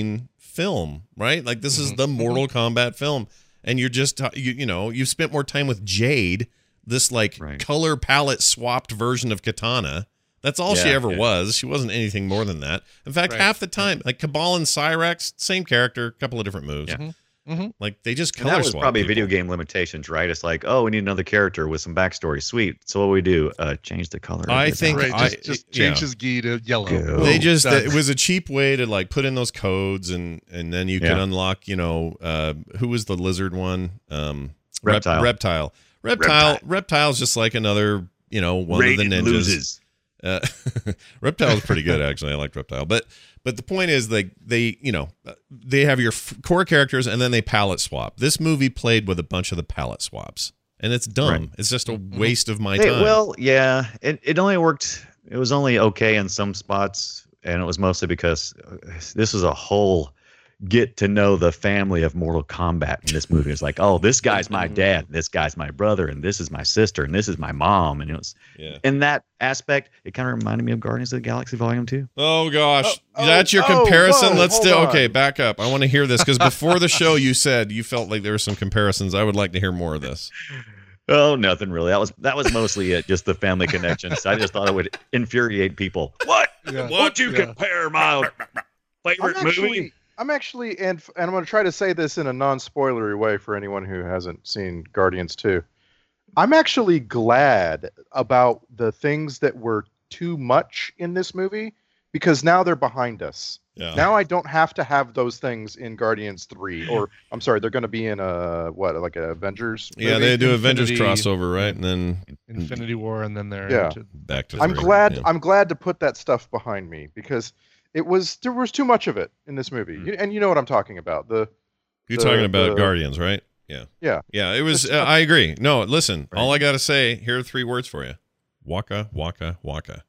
film, right? Like this is Mhm. the Mortal Kombat film, and you're just you you know you've spent more time with Jade, this like Right. color palette swapped version of Katana. That's all she Yeah, ever yeah. was. She wasn't anything more than that. In fact, Right. half the time, like Cabal and Cyrax, same character, couple of different moves. Yeah. Mhm. Like they just And color that was swap probably people. video game limitations, right? It's like, oh, we need another character with some backstory. Sweet. So what do we do? Uh, change the color. of I his think outfit. Right, I- just, just yeah. change his gi to yellow. Go. They Boom, just done. it was a cheap way to like put in those codes and and then you could Yeah. unlock, you know, uh who was the lizard one? Um Rep- Reptile. reptile. Reptile. Reptile. Reptile's just like another, you know, one of the Raiden ninjas. loses. Uh, Reptile's pretty good actually. I like Reptile, but but the point is like they, you know, they have your f- core characters and then they palette swap. This movie played with a bunch of the palette swaps, and it's dumb. Right. It's just a Mhm. waste of my Hey, time. well, yeah, it, it only worked. It was only okay in some spots, and it was mostly because uh, this was a whole get to know the family of Mortal Kombat in this movie. It's like, oh, this guy's my dad, this guy's my brother, and this is my sister, and this is my mom, and it was yeah. in that aspect. It kind of reminded me of Guardians of the Galaxy Volume Two. Oh gosh, Oh, that's your oh, comparison. whoa, Let's hold do on. okay. Back up. I want to hear this because before the show, you said you felt like there were some comparisons. I would like to hear more of this. Oh, nothing really. That was that was mostly it, just the family connections. I just thought it would infuriate people. What? Yeah. Won't you Yeah. compare my favorite I'm movie? actually, I'm actually, and and I'm going to try to say this in a non-spoilery way for anyone who hasn't seen Guardians two. I'm actually glad about the things that were too much in this movie because now they're behind us. Yeah. Now I don't have to have those things in Guardians three, or I'm sorry, they're going to be in a what, like a Avengers? yeah, movie? they do Avengers Infinity- crossover, right? And then Infinity War, and then they're Yeah. into- back to. I'm three, glad. yeah. I'm glad to put that stuff behind me because it was there was too much of it in this movie, Mm. You- and you know what I'm talking about. The You're the- talking about the- Guardians, right? Yeah. Yeah. Yeah. It was. It's Uh, not- I agree. No, listen. Right. All I got to say here are three words for you: Waka, waka, waka.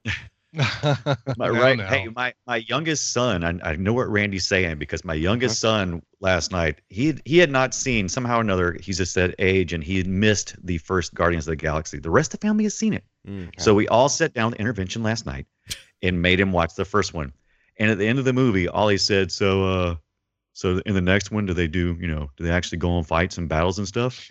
My, Now, right. now. Hey, my, my youngest son, I, I know what Randy's saying because my youngest Uh-huh. son last night, he he had not seen, somehow or another, he's just that age, and he had missed the first Guardians of the Galaxy. The rest of the family has seen it. Mm. So we all sat down to intervention last night and made him watch the first one. And at the end of the movie, all he said, so uh so in the next one, do they do, you know, do they actually go on fights and battles and stuff?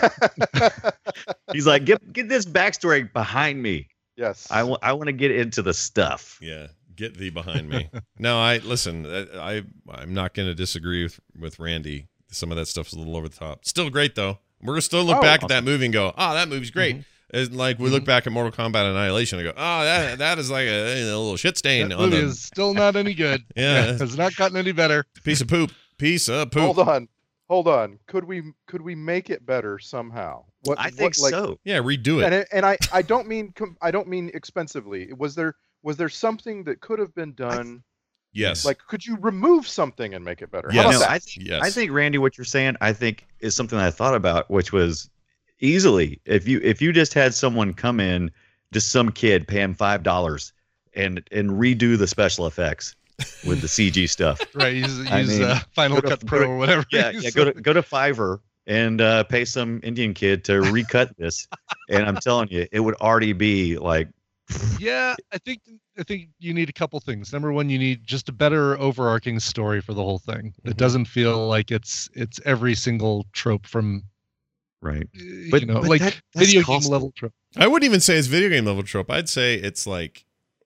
He's like, get get this backstory behind me. yes, I want I want to get into the stuff. Yeah. Get thee behind me. No, I listen. I, I I'm not going to disagree with with Randy. Some of that stuff's a little over the top. Still great though. We're gonna still look Oh, back at that movie and go, "Oh, that movie's great." Mhm. It's like we look back at Mortal Kombat Annihilation and go, "Oh, that that is like a, a little shit stain That on movie the is still not any good. Yeah. It's not gotten any better. piece of poop, piece of poop." hold on, hold on. Could we could we make it better somehow? What I think what, like, so. Yeah, redo it. And it, and I I don't mean com- I don't mean expensively. Was there was there something that could have been done? Yes. Like, could you remove something and make it better? How Yes. about No, that? I think Yes. I think Randy, what you're saying, I think is something I thought about, which was easily if you if you just had someone come in, just some kid, pay him five dollars, and and redo the special effects with the C G stuff. Right. Use, I use mean, uh, Final go to- Cut go Pro to- or whatever. Yeah, it yeah. is. Go to go to Fiverr and uh, pay some Indian kid to recut this, and I'm telling you, it would already be like Yeah, I think I think you need a couple things. Number one, you need just a better overarching story for the whole thing. Mhm. It doesn't feel like it's it's every single trope from right. uh, But- you know but like that- that's video costly. game level trope. I wouldn't even say it's video game level trope. I'd say it's like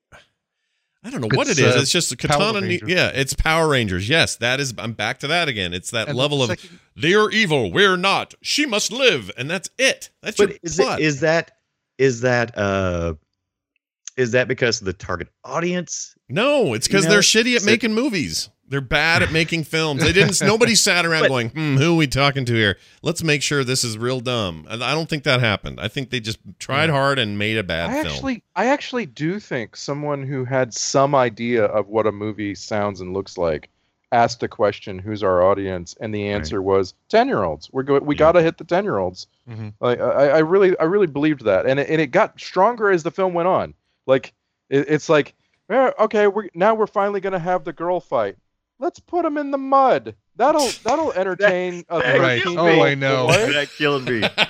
I don't know what It's, it is. uh, It's just a Power katana. ne- Rangers. Yeah, it's Power Rangers. Yes, that is. I'm back to that again. It's that And the level of second- they are evil, we're not. She must live, and that's it. That's But your is plot. it is that is that uh is that because of the target audience? No, it's because You know, they're shitty at so- making movies. They're bad at making films. They didn't. Nobody sat around But- going, "Hmm, who are we talking to here? Let's make sure this is real dumb." And I don't think that happened. I think they just tried hard and made a bad I film. actually, I actually do think someone who had some idea of what a movie sounds and looks like asked a question, "Who's our audience?" And the answer was ten-year-olds. We're go- we Yeah. got to hit the ten-year-olds. Mhm. Like I, I really, I really believed that, and it, and it got stronger as the film went on. Like it, it's like, eh, okay, we're now we're finally gonna have the girl fight. Let's put them in the mud. That'll that'll entertain a that Right. thirteen Oh, year old I know. boy. That killed me.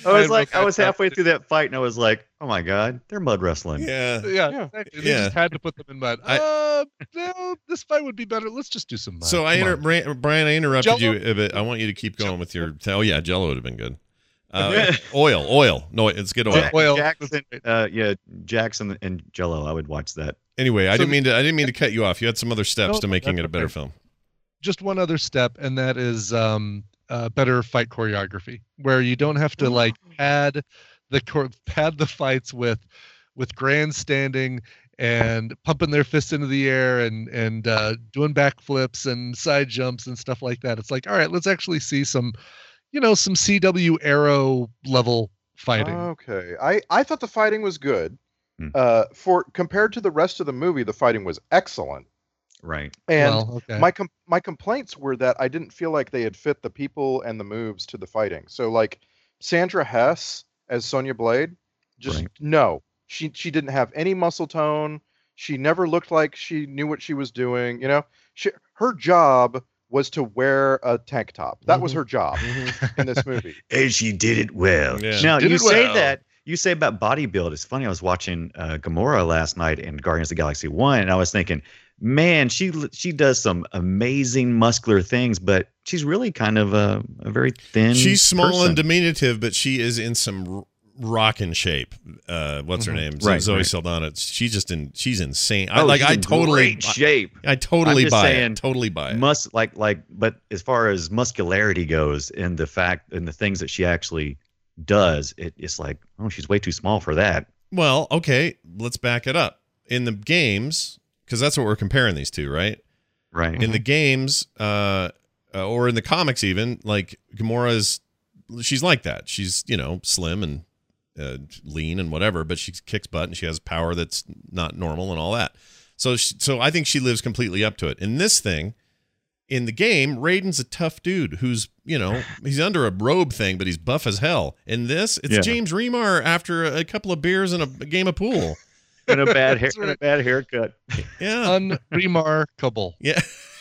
I was I like, wrote I was that down. halfway through that fight, and I was like, oh my god, they're mud wrestling. Yeah. Yeah, Yeah. exactly. They Yeah. just had to put them in mud. I- uh, no, this fight would be better. Let's just do some mud. So I Come inter- on. Bra- Brian, I interrupted Jell-O? you a bit. I want you to keep going with your. Oh yeah, Jello would have been good. Uh, oil, oil. No, it's good oil. Ja- Oil. Jackson, uh, yeah, Jackson and Jello. I would watch that. Anyway, I So didn't the- mean to. I didn't mean to cut you off. You had some other steps No, to no, making that's it a better okay. film. Just one other step, and that is um, uh, better fight choreography, where you don't have to like pad the chor- pad the fights with with grandstanding and pumping their fists into the air and and uh, doing backflips and side jumps and stuff like that. It's like, all right, let's actually see some, you know, some C W Arrow level fighting. Okay. I, I thought the fighting was good. Hmm. Uh, for compared to the rest of the movie, the fighting was excellent. Right. And well, okay. my com- my complaints were that I didn't feel like they had fit the people and the moves to the fighting. So like Sandra Hess as Sonya Blade, just Right. no. She she didn't have any muscle tone. She never looked like she knew what she was doing. You know, she, her job was to wear a tank top. That was Mhm. her job in this movie. And she did it well. Yeah. Now Did you it say well. that you say about body build. It's funny. I was watching uh, Gamora last night in Guardians of the Galaxy One, and I was thinking, man, she she does some amazing muscular things, but she's really kind of a, a very thin. She's small person. and diminutive, but she is in some r- rockin' shape. Uh, what's her Mhm. name? Right, Zoe right. Saldana. She's just in. She's insane. I Oh, like. she's I in totally. great shape. I totally I'm just buy saying, it. Totally buy it. Mus like like, but as far as muscularity goes, and the fact and the things that she actually does, it, it's like, oh, she's way too small for that. Well, okay, let's back it up. In the games, because that's what we're comparing these two, right? Right. In the games, uh, uh, or in the comics, even like Gamora's, she's like that. She's you know slim and uh, lean and whatever, but she kicks butt and she has power that's not normal and all that. So, she, so I think she lives completely up to it. In this thing, in the game, Raiden's a tough dude who's you know he's under a robe thing, but he's buff as hell. In this, it's Yeah. James Remar after a, a couple of beers and a, a game of pool. and a bad hair That's and a right. bad haircut. Yeah, Unremarkable. yeah.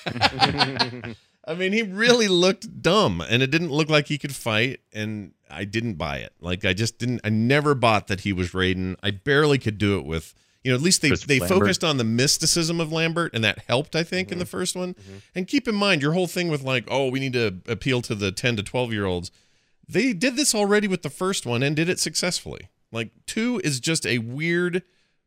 I mean, he really looked dumb, and it didn't look like he could fight, and I didn't buy it. Like, I just didn't. I never bought that he was Raiden. I barely could do it with, you know. At least they Chris they Lambert. focused on the mysticism of Lambert, and that helped, I think, in the first one. And keep in mind, your whole thing with like, oh, we need to appeal to the ten to twelve year olds. They did this already with the first one and did it successfully. Like, two is just a weird.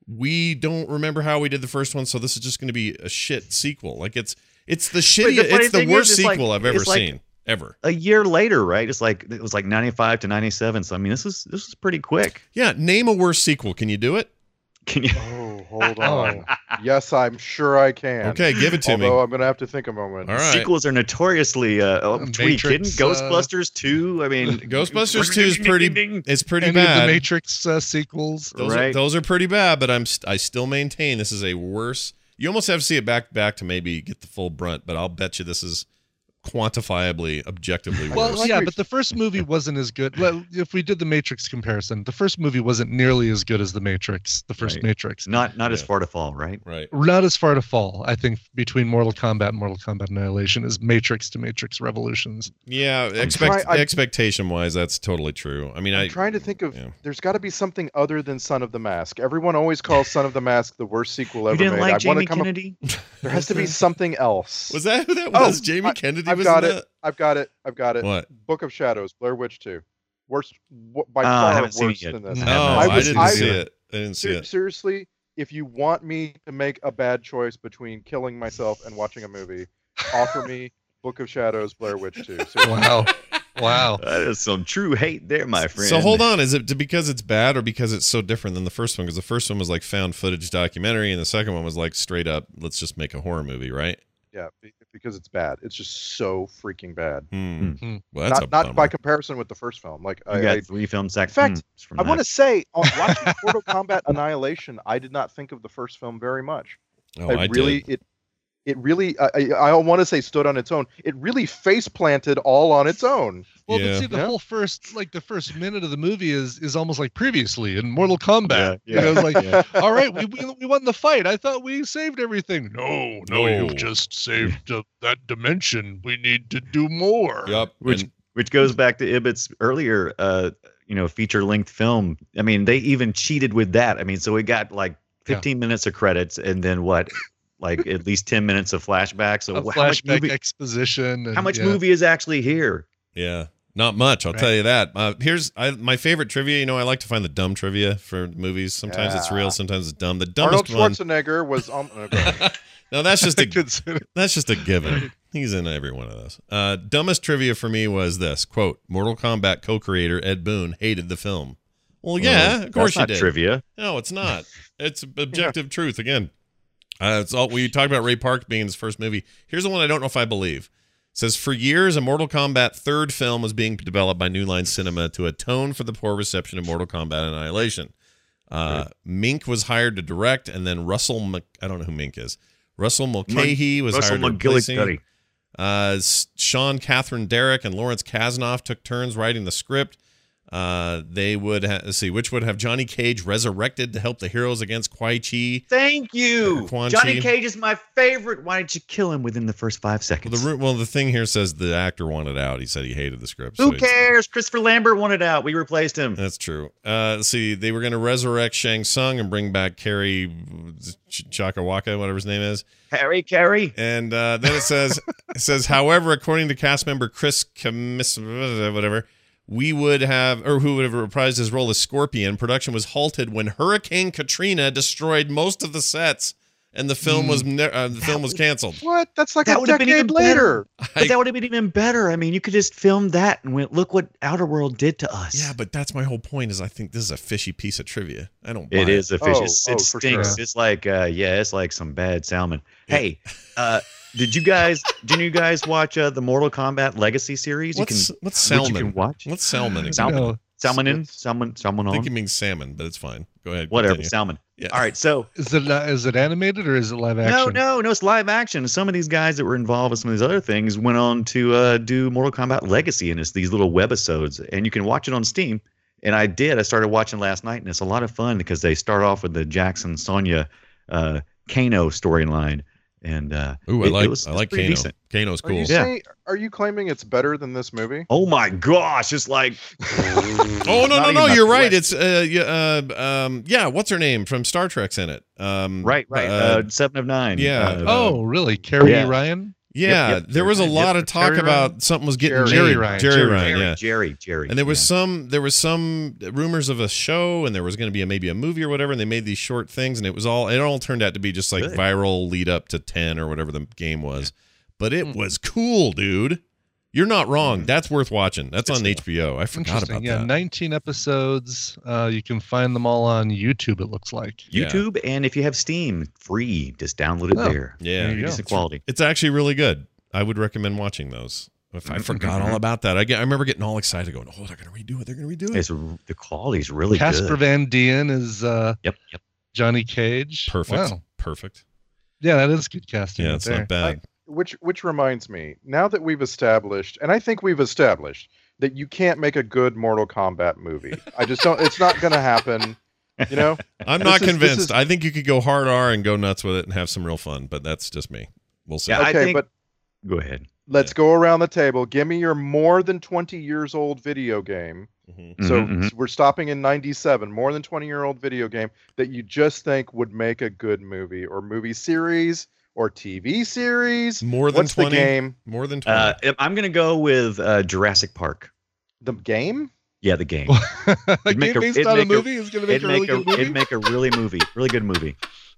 We don't remember how we did the first one, so this is just going to be a shit sequel. Like it's it's the shitty, the funny it's the thing worst is, it's like- sequel I've ever it's like- seen ever. A year later, right? It's like it was like ninety-five to ninety-seven. So I mean, this is this is pretty quick. Yeah, name a worse sequel. Can you do it? Can you? Oh, hold on. Yes, I'm sure I can. Okay, give it to Although me. I'm gonna have to think a moment. All right. Sequels are notoriously. Uh, oh, Matrix, are you kidding? uh, Ghostbusters two. I mean, Ghostbusters two is pretty. It's pretty Any bad. of the Matrix uh, sequels. Those, are, Right. those are pretty bad, but I'm st- I still maintain this is a worse. You almost have to see it back back to maybe get the full brunt, but I'll bet you this is quantifiably, objectively Well, worse. Like yeah, we- but the first movie wasn't as good. Well, if we did the Matrix comparison, the first movie wasn't nearly as good as the Matrix. The first Right. Matrix, Not not as Yeah. far to fall, right? Right. not as far to fall. I think between Mortal Kombat and Mortal Kombat Annihilation is Matrix to Matrix Revolutions. Yeah. Expect try- I- expectation wise, that's totally true. I mean, I'm I trying to think of. yeah. There's got to be something other than Son of the Mask. Everyone always calls Son of the Mask the worst sequel You ever didn't made. like I want Jamie to come up. Kennedy? There has to be something else. was that who that Oh, was? Jamie I- Kennedy I've was got in it. that. I've got it. I've got it. What? Book of Shadows, Blair Witch two. Worst w- by Ah, I far haven't seen it worse yet. than this. No, No, I I, was- didn't I- see it. I didn't see Ser- it. Seriously, if you want me to make a bad choice between killing myself and watching a movie, offer me Book of Shadows, Blair Witch two. Seriously. Wow, wow. That is some true hate there, my friend. So hold on, is it because it's bad or because it's so different than the first one? Because the first one was like found footage documentary, and the second one was like straight up, let's just make a horror movie, right? Yeah, be- because it's bad. It's just so freaking bad. Hmm. Hmm. Well, that's Not a not bummer. by comparison with the first film. Like You I, got I, three films. That, In fact, from I that. want to say, on watching Mortal Kombat Annihilation, I did not think of the first film very much. oh, I, I, really did. it it really I, I, I want to say stood on its own. It really face planted all on its own. Well, Yeah. but see, the Yeah. whole first, like the first minute of the movie is is almost like previously in Mortal Kombat. Yeah, You know, it's like, yeah. all right, we, we we won the fight. I thought we saved everything. No, no, No. you've just saved uh, that dimension. We need to do more. Yup. Which and- which goes back to Ibbott's earlier uh, you know, feature length film. I mean, they even cheated with that. I mean, so we got like fifteen yeah. minutes of credits and then what? Like at least ten minutes of flashback. So a how flashback much movie, exposition. And, how much yeah. movie is actually here? Yeah. Not much, I'll right. tell you that. Uh, here's I, my favorite trivia. You know, I like to find the dumb trivia for movies. Sometimes yeah. it's real, sometimes it's dumb. The dumbest Arnold Schwarzenegger one, was on. Okay. No, that's just a that's just a given. He's in every one of those. Uh, dumbest trivia for me was this quote: Mortal Kombat co-creator Ed Boon hated the film. Well, yeah, well, of course you did. Trivia? No, it's not. It's objective yeah. truth. Again, uh, it's all we talked about. Ray Park being his first movie. Here's the one I don't know if I believe. It says, for years, a Mortal Kombat third film was being developed by New Line Cinema to atone for the poor reception of Mortal Kombat Annihilation. Uh, right. Mink was hired to direct, and then Russell, Mc, I don't know who Mink is. Russell Mulcahy was Russell hired to replace him. Uh, Sean Catherine Derrick and Lawrence Kasanoff took turns writing the script. Uh, they would ha- let's see, which would have Johnny Cage resurrected to help the heroes against Kwai Chi. Thank you. Quan Johnny Chi. Cage is my favorite. Why didn't you kill him within the first five seconds? Well, the, well, the thing here says the actor wanted out. He said he hated the script. Who so cares? Christopher Lambert wanted out. We replaced him. That's true. Uh, let's see, they were going to resurrect Shang Tsung and bring back Kerry Ch- Chakawaka, whatever his name is. Harry Carey. And uh, then it says, it says, however, according to cast member Chris Camis, whatever, we would have, or who would have reprised his role as Scorpion, production was halted when Hurricane Katrina destroyed most of the sets, and the film was ne- uh, the film was canceled. What? That's like that a decade later. But I, that would have been even better. I mean, you could just film that and went, look what Outer World did to us. Yeah, but that's my whole point. Is I think this is a fishy piece of trivia. I don't. Buy it, it is a fish. Oh, it oh, stinks. Sure. It's like, uh, yeah, it's like some bad salmon. Yeah. Hey, uh, did you guys? Didn't you guys watch uh, the Mortal Kombat Legacy series? What's you can, what's salmon? You can watch. What's salmon? Salmon. No. Salmon in, salmon, salmon on. I think it means salmon, but it's fine. Go ahead. Whatever, continue. salmon. Yeah. All right, so Is it uh, is it animated or is it live action? no, no, no, it's live action. Some of these guys that were involved with some of these other things went on to uh, do Mortal Kombat Legacy, and it's these little webisodes, and you can watch it on Steam. And I did. I started watching last night, and it's a lot of fun because they start off with the Jackson Sonya uh, Kano storyline. And uh, Ooh, I it, like it was, I like pretty Kano. decent. Kano's Are cool. you, Yeah. saying, are you claiming it's better than this movie? Oh my gosh, it's like Oh no, Not no, even no! a You're right. question. It's uh, yeah, uh, um, yeah. What's her name from Star Trek's in it? Um, right, right. Uh, uh, seven of nine. yeah. Uh, Oh, really? Carrie Yeah. Ryan? yeah. Yep, yep. There was a Yep, lot of talk Jerry about Ryan? something was getting Jerry. made. Jerry Ryan. Jerry, Jerry Ryan. Jerry, Yeah. Jerry, Jerry. And there was yeah. some there was some rumors of a show, and there was going to be a, maybe a movie or whatever, and they made these short things, and it was all it all turned out to be just like Good. viral lead up to ten or whatever the game was. But it Mm. was cool, dude. You're not wrong. That's worth watching. That's on H B O. I forgot Interesting. about Yeah, that. nineteen episodes. Uh, you can find them all on YouTube, it looks like. Yeah. YouTube, and if you have Steam, free. Just download it Oh, there. Yeah, There you go. Decent quality. It's actually really good. I would recommend watching those. If I forgot all about that, I get. I remember getting all excited, going, "Oh, they're gonna redo it. They're gonna redo it." It's the quality is really Casper good. Van Dien is uh, Yep, yep. Johnny Cage. Perfect. Wow. Perfect. Yeah, that is good casting. Yeah, right it's there. not bad. Which which reminds me, now that we've established, and I think we've established that you can't make a good Mortal Kombat movie. I just don't. It's not going to happen. You know. I'm This not is- this convinced. is- I think you could go hard R and go nuts with it and have some real fun, but that's just me. We'll see. Yeah, I Okay, think- but Go ahead. let's go around the table. Give me your more than twenty years old video game. Mhm. So Mhm, mhm. we're stopping in ninety-seven. More than twenty year old video game that you just think would make a good movie or movie series or T V series. More than What's twenty. the game? More than twenty. Uh, if- I'm going to go with uh, Jurassic Park. The game? Yeah, the game. a It'd make game a- based it'd on a make a- movie is going to make It'd a really make a, good movie. it'd make a really movie, really good movie.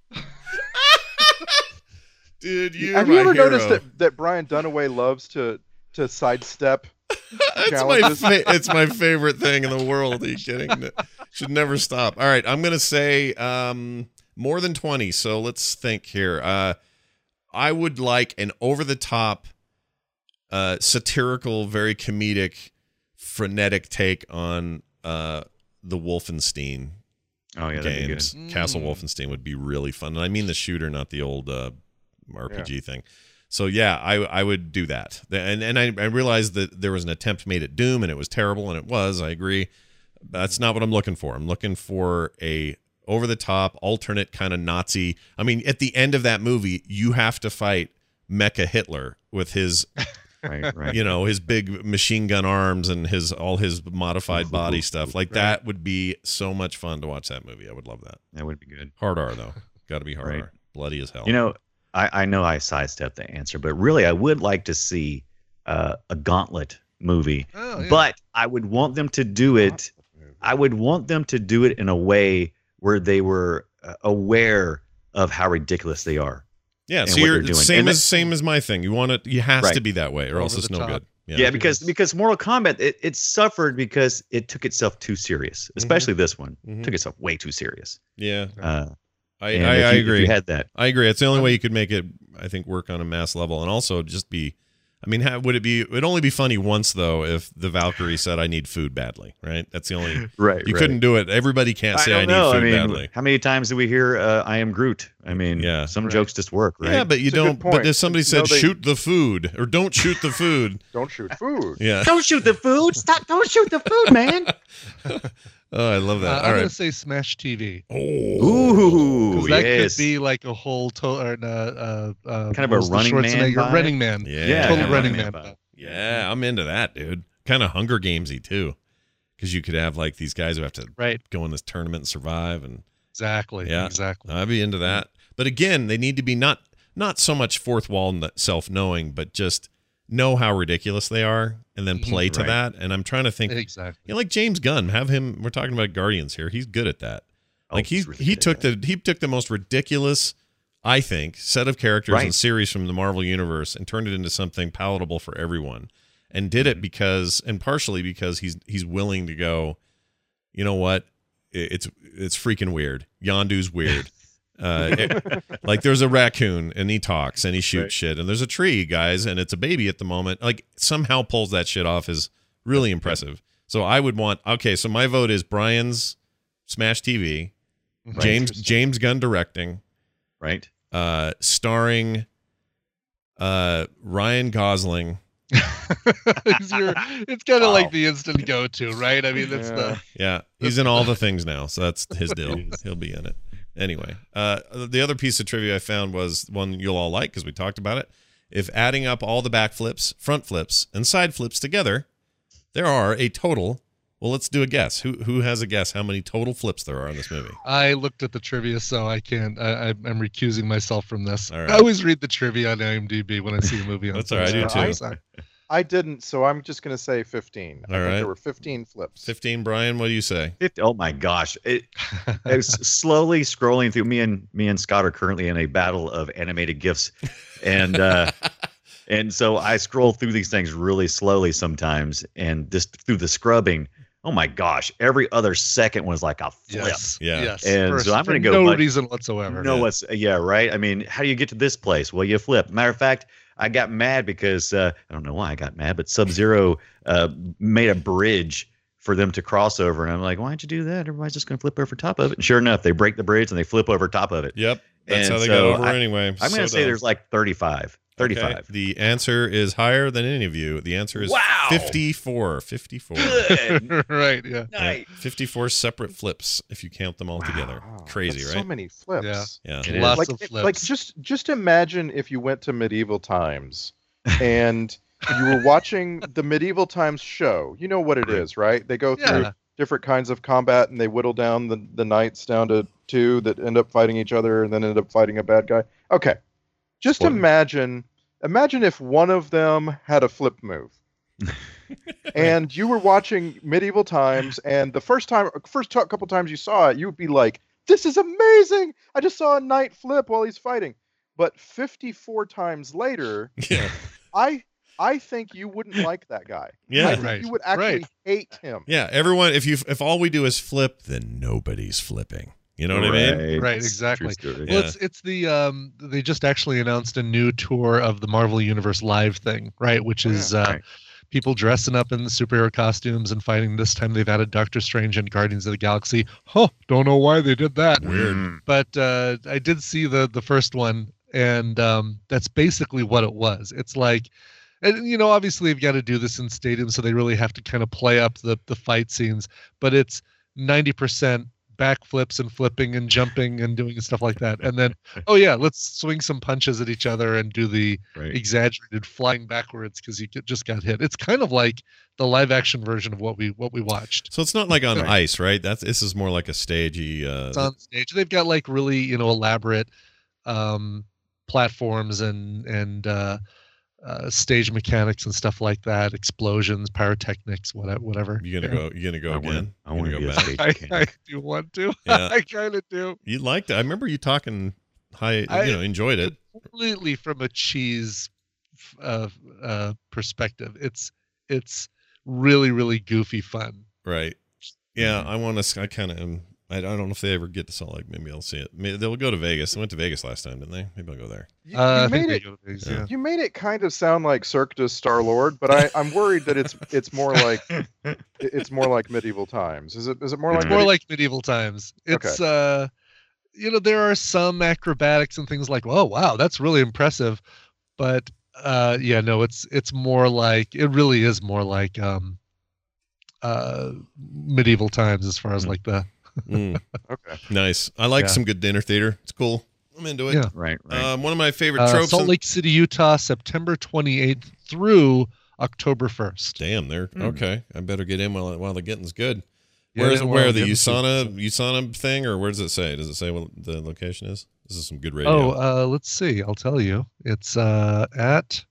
Dude, you Have you ever noticed that, that Brian Dunaway loves to to sidestep? it's my challenges? fa- it's my favorite thing in the world. Are you kidding? Should never stop. All right, I'm gonna say um, more than twenty. So let's think here. Uh, I would like an over the top, uh, satirical, very comedic, frenetic take on uh, the Wolfenstein Oh yeah, that'd be good. games. Castle Wolfenstein would be really fun, and I mean the shooter, not the old uh, R P G thing. So yeah, I I would do that, and and I, I realized that there was an attempt made at Doom, and it was terrible, and it was. I agree. That's not what I'm looking for. I'm looking for a over the top, alternate kind of Nazi. I mean, at the end of that movie, you have to fight Mecha Hitler with his right, right. You know, his big machine gun arms and his all his modified body stuff. Like Right. that would be so much fun to watch that movie. I would love that. That would be good. Hard R though. Got to be hard Right. R. Bloody as hell. You know, I, I know I sidestepped the answer, but really, I would like to see uh, a Gauntlet movie. Oh, yeah. But I would want them to do it. I would want them to do it in a way where they were uh, aware of how ridiculous they are. yeah, and so what you're they're doing. same And as that- same as my thing. You want it you has Right. to be that way or Over else it's the no top. good. Yeah, because because Mortal Kombat it, it suffered because it took itself too serious, especially this one Mhm. took itself way too serious. Yeah. Uh, I, and I, if I you- if agree. you had that. I agree. It's the only way you could make it, I think, work on a mass level, and also just be. I mean, how, would it be? It'd only be funny once though if the Valkyrie said, "I need food badly." Right? That's the only. Right. You couldn't do it. Everybody can't say, "I, I, need don't know. food I mean, badly." how many times do we hear uh, "I am Groot"? I mean, Yeah. some Right. jokes just work, right? Yeah, but you It's a good don't. But point. if somebody No, said, they- "Shoot the food" or "Don't shoot the food," Don't shoot food. yeah. Don't shoot the food! Stop! Don't shoot the food, man! Oh, I love Uh, that. I'm All gonna right. say Smash T V. Oh. Ooh, Because that yes. could be like a whole to- or, uh, uh, uh, Kind of what a was the Running Man Schwarzenegger- vibe? Running Man. Yeah. Yeah, Total kind of Running Running Man. Man vibe. Yeah, I'm into that, dude. Kind of Hunger Gamesy too, because you could have like these guys who have to Right. go in this tournament and survive, and Exactly. Yeah. Exactly. I'd be into that. But again, they need to be not not so much fourth wall self knowing, but just know how ridiculous they are and then play to Right. that. And I'm trying to think, Exactly. you know, like James Gunn, have him. We're talking about Guardians here. He's good at that. Oh, Like he's he really he good took at the he took the most ridiculous, I think, set of characters and Right. series from the Marvel universe and turned it into something palatable for everyone. And did Mm-hmm. it because, and partially because he's he's willing to go, you know what, It- it's it's freaking weird. Yondu's weird. Uh, it- like there's a raccoon and he talks and he shoots Right. shit, and there's a tree, guys, and it's a baby at the moment. Like somehow pulls that shit off is really impressive. So I would want okay. So my vote is Brian's Smash T V, Right. James James Gunn directing, Right? uh, starring uh, Ryan Gosling. it's your, it's kind of like the instant go-to, right? I mean, that's the Yeah, he's in all the things now, so that's his deal. He'll be in it. Anyway, uh, the other piece of trivia I found was one you'll all like because we talked about it. If adding up all the back flips, front flips, and side flips together, there are a total. Well, let's do a guess. Who who has a guess how many total flips there are in this movie? I looked at the trivia, so I can't. I, I, I'm recusing myself from this. All right. I always read the trivia on IMDb when I see a movie. On That's all right, I do Thursday. too. So- I didn't, so I'm just going to say fifteen. I All think right. there were fifteen flips. Fifteen, Brian. What do you say? Fifty, oh my gosh! It, I was slowly scrolling through. Me and me and Scott are currently in a battle of animated gifs, and uh, and so I scroll through these things really slowly sometimes, and just through the scrubbing. Oh my gosh! Every other second was like a flip. Yes. Yeah. Yes. And For- so I'm for gonna go No much- reason whatsoever. No, Yeah. what's yeah, right? I mean, how do you get to this place? Well, you flip. Matter of fact, I got mad because uh, I don't know why I got mad, but Sub Zero uh, made a bridge for them to cross over, and I'm like, why'd you do that? Everybody's just gonna flip over top of it. And sure enough, they break the bridge and they flip over top of it. Yep, that's And how they so got over I- anyway. I'm gonna So say dumb. there's like thirty-five. thirty-five. Okay, the answer is higher than any of you. The answer is Wow. fifty-four. fifty-four. Good. right. Yeah. Yeah, Nice. fifty-four separate flips if you count them all together. Wow, Crazy, that's right? So many flips. Yeah. It is. Lots Like, of flips. like just just imagine if you went to medieval times and you were watching the medieval times show. You know what it is, right? They go through Yeah. different kinds of combat and they whittle down the, the knights down to two that end up fighting each other and then end up fighting a bad guy. Okay. Just Spoiler. imagine imagine if one of them had a flip move. And you were watching medieval times and the first time first t- couple times you saw it, you would be like, this is amazing. I just saw a knight flip while he's fighting. But fifty-four times later, Yeah. I I think you wouldn't like that guy. Yeah. I think Right, you would actually right. hate him. Yeah, everyone. If you if all we do is flip, then nobody's flipping. You know what I mean? Right, It's exactly. true story. Yeah. Well, it's it's the um they just actually announced a new tour of the Marvel Universe Live thing, right? Which Oh, is yeah. uh Right. people dressing up in superhero costumes and fighting. This time they've added Doctor Strange and Guardians of the Galaxy. Huh, don't know why they did that. Weird. Mm. But uh I did see the the first one, and um that's basically what it was. It's like, and you know, obviously you've got to do this in stadiums, so they really have to kind of play up the the fight scenes, but it's ninety percent backflips and flipping and jumping and doing stuff like that. And then, oh yeah, let's swing some punches at each other and do the Right. exaggerated flying backwards because you get- just got hit. It's kind of like the live action version of what we what we watched. So it's not like on Right. ice, right? That's this is more like a stagey. Uh, It's on stage. They've got like really, you know, elaborate um, platforms and and uh, uh, stage mechanics and stuff like that. Explosions, pyrotechnics, whatever. Whatever. you gonna go? You gonna go I again? wanna, I You want to gonna be go a back? stage I, I mechanic. do want to. Yeah. I kind of do. You liked it. I remember you talking high. I- you know, enjoyed it. Completely from a cheese uh, uh, perspective. It's it's really really goofy fun. Right. Yeah, I want to. I kind of am. I, I don't know if they ever get to Salt Lake. Maybe I'll see it. Maybe they'll go to Vegas. They went to Vegas last time, didn't they? Maybe I'll go there. You, Uh, you I think made they it. go to Vegas, Yeah. yeah. You made it kind of sound like Cirque du Star Lord, but I, I'm worried that it's it's more like it's more like medieval times. Is it is it more It's like more medi- like medieval times. It's uh you know, there are some acrobatics and things like, oh wow, that's really impressive. But uh yeah, no, it's it's more like it really is more like um uh medieval times as far as Mm. like the Mm, okay? nice. I like Yeah. some good dinner theater. It's cool. I'm into it. Yeah. Right, right. Um, one of my favorite uh, tropes. Salt in- Lake City, Utah, September twenty-eighth through October first. Damn, they're Hmm. okay. I better get in while while the getting's good. Yeah, Where's yeah, where well, the yeah, USANA USANA thing, or where does it say? Does it say what the location is? This is some good radio. Oh, uh, let's see. I'll tell you. It's uh, at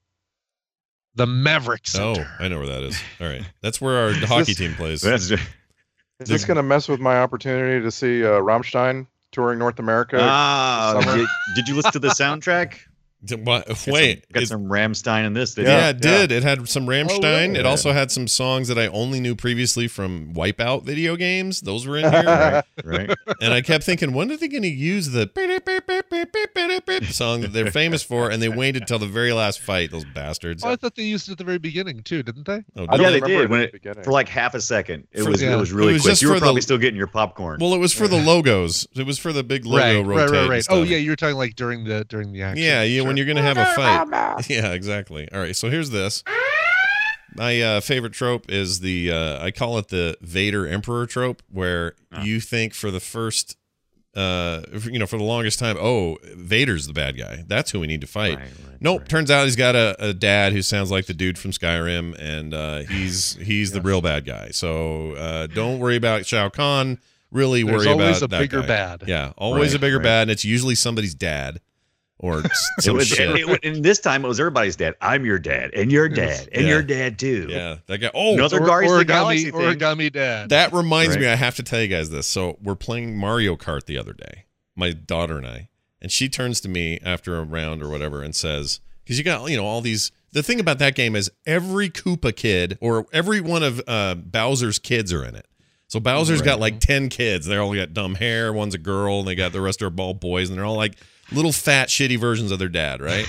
the Maverick Oh, Center. I know where that is. All right, that's where our hockey team plays. That's Is this going to mess with my opportunity to see uh, Rammstein touring North America? ah. summer. Did, did you listen to the soundtrack? Did- what- Got Wait, some, got is- some Ramstein in this. yeah, Didn't Yeah, it did. It had some Rammstein. really? It also had some songs that I only knew previously from Wipeout video games. Those were in here. it? Right. And I kept thinking, when are they going to use the song that they're famous for? And they waited till the very last fight, those bastards. Oh, I thought they used it at the very beginning too, didn't they? Oh, I did Yeah, don't they remember did when at it the beginning. for like half a second. It For- was yeah. it was really It was quick. just You were for the- probably still getting your popcorn. Well, it was for the logos. It was for the big logo right, rotate. right, right, and right. stuff. Oh yeah, you were talking like during the during the action. Yeah, yeah, Sure. when you're going to have a fight. Yeah, exactly. All right, so here's this. My uh, favorite trope is the, uh, I call it the Vader Emperor trope, where Ah. you think for the first, uh, you know, for the longest time, oh, Vader's the bad guy. That's who we need to fight. Right, right, Nope, right. turns out he's got a, a dad who sounds like the dude from Skyrim, and uh, he's he's the real bad guy. So uh, don't worry about Shao Kahn. Really There's worry always about a that bigger guy. bad. Yeah, always Right, a bigger right. bad, and it's usually somebody's dad or s- It some was, shit. it, it, and this time it was everybody's dad. I'm your dad, and your dad, and Yeah. your dad too. Yeah, that guy. Oh, Another Or, Guardians of the origami, Galaxy thing. origami dad. that reminds me. Right. I have to tell you guys this. So we're playing Mario Kart the other day, my daughter and I, and she turns to me after a round or whatever and says, because you got, you know, all these. The thing about that game is every Koopa kid or every one of uh, Bowser's kids are in it. So Bowser's got like ten kids. They all got dumb hair. One's a girl, and they got the rest are all boys, and they're all like little fat, shitty versions of their dad, right?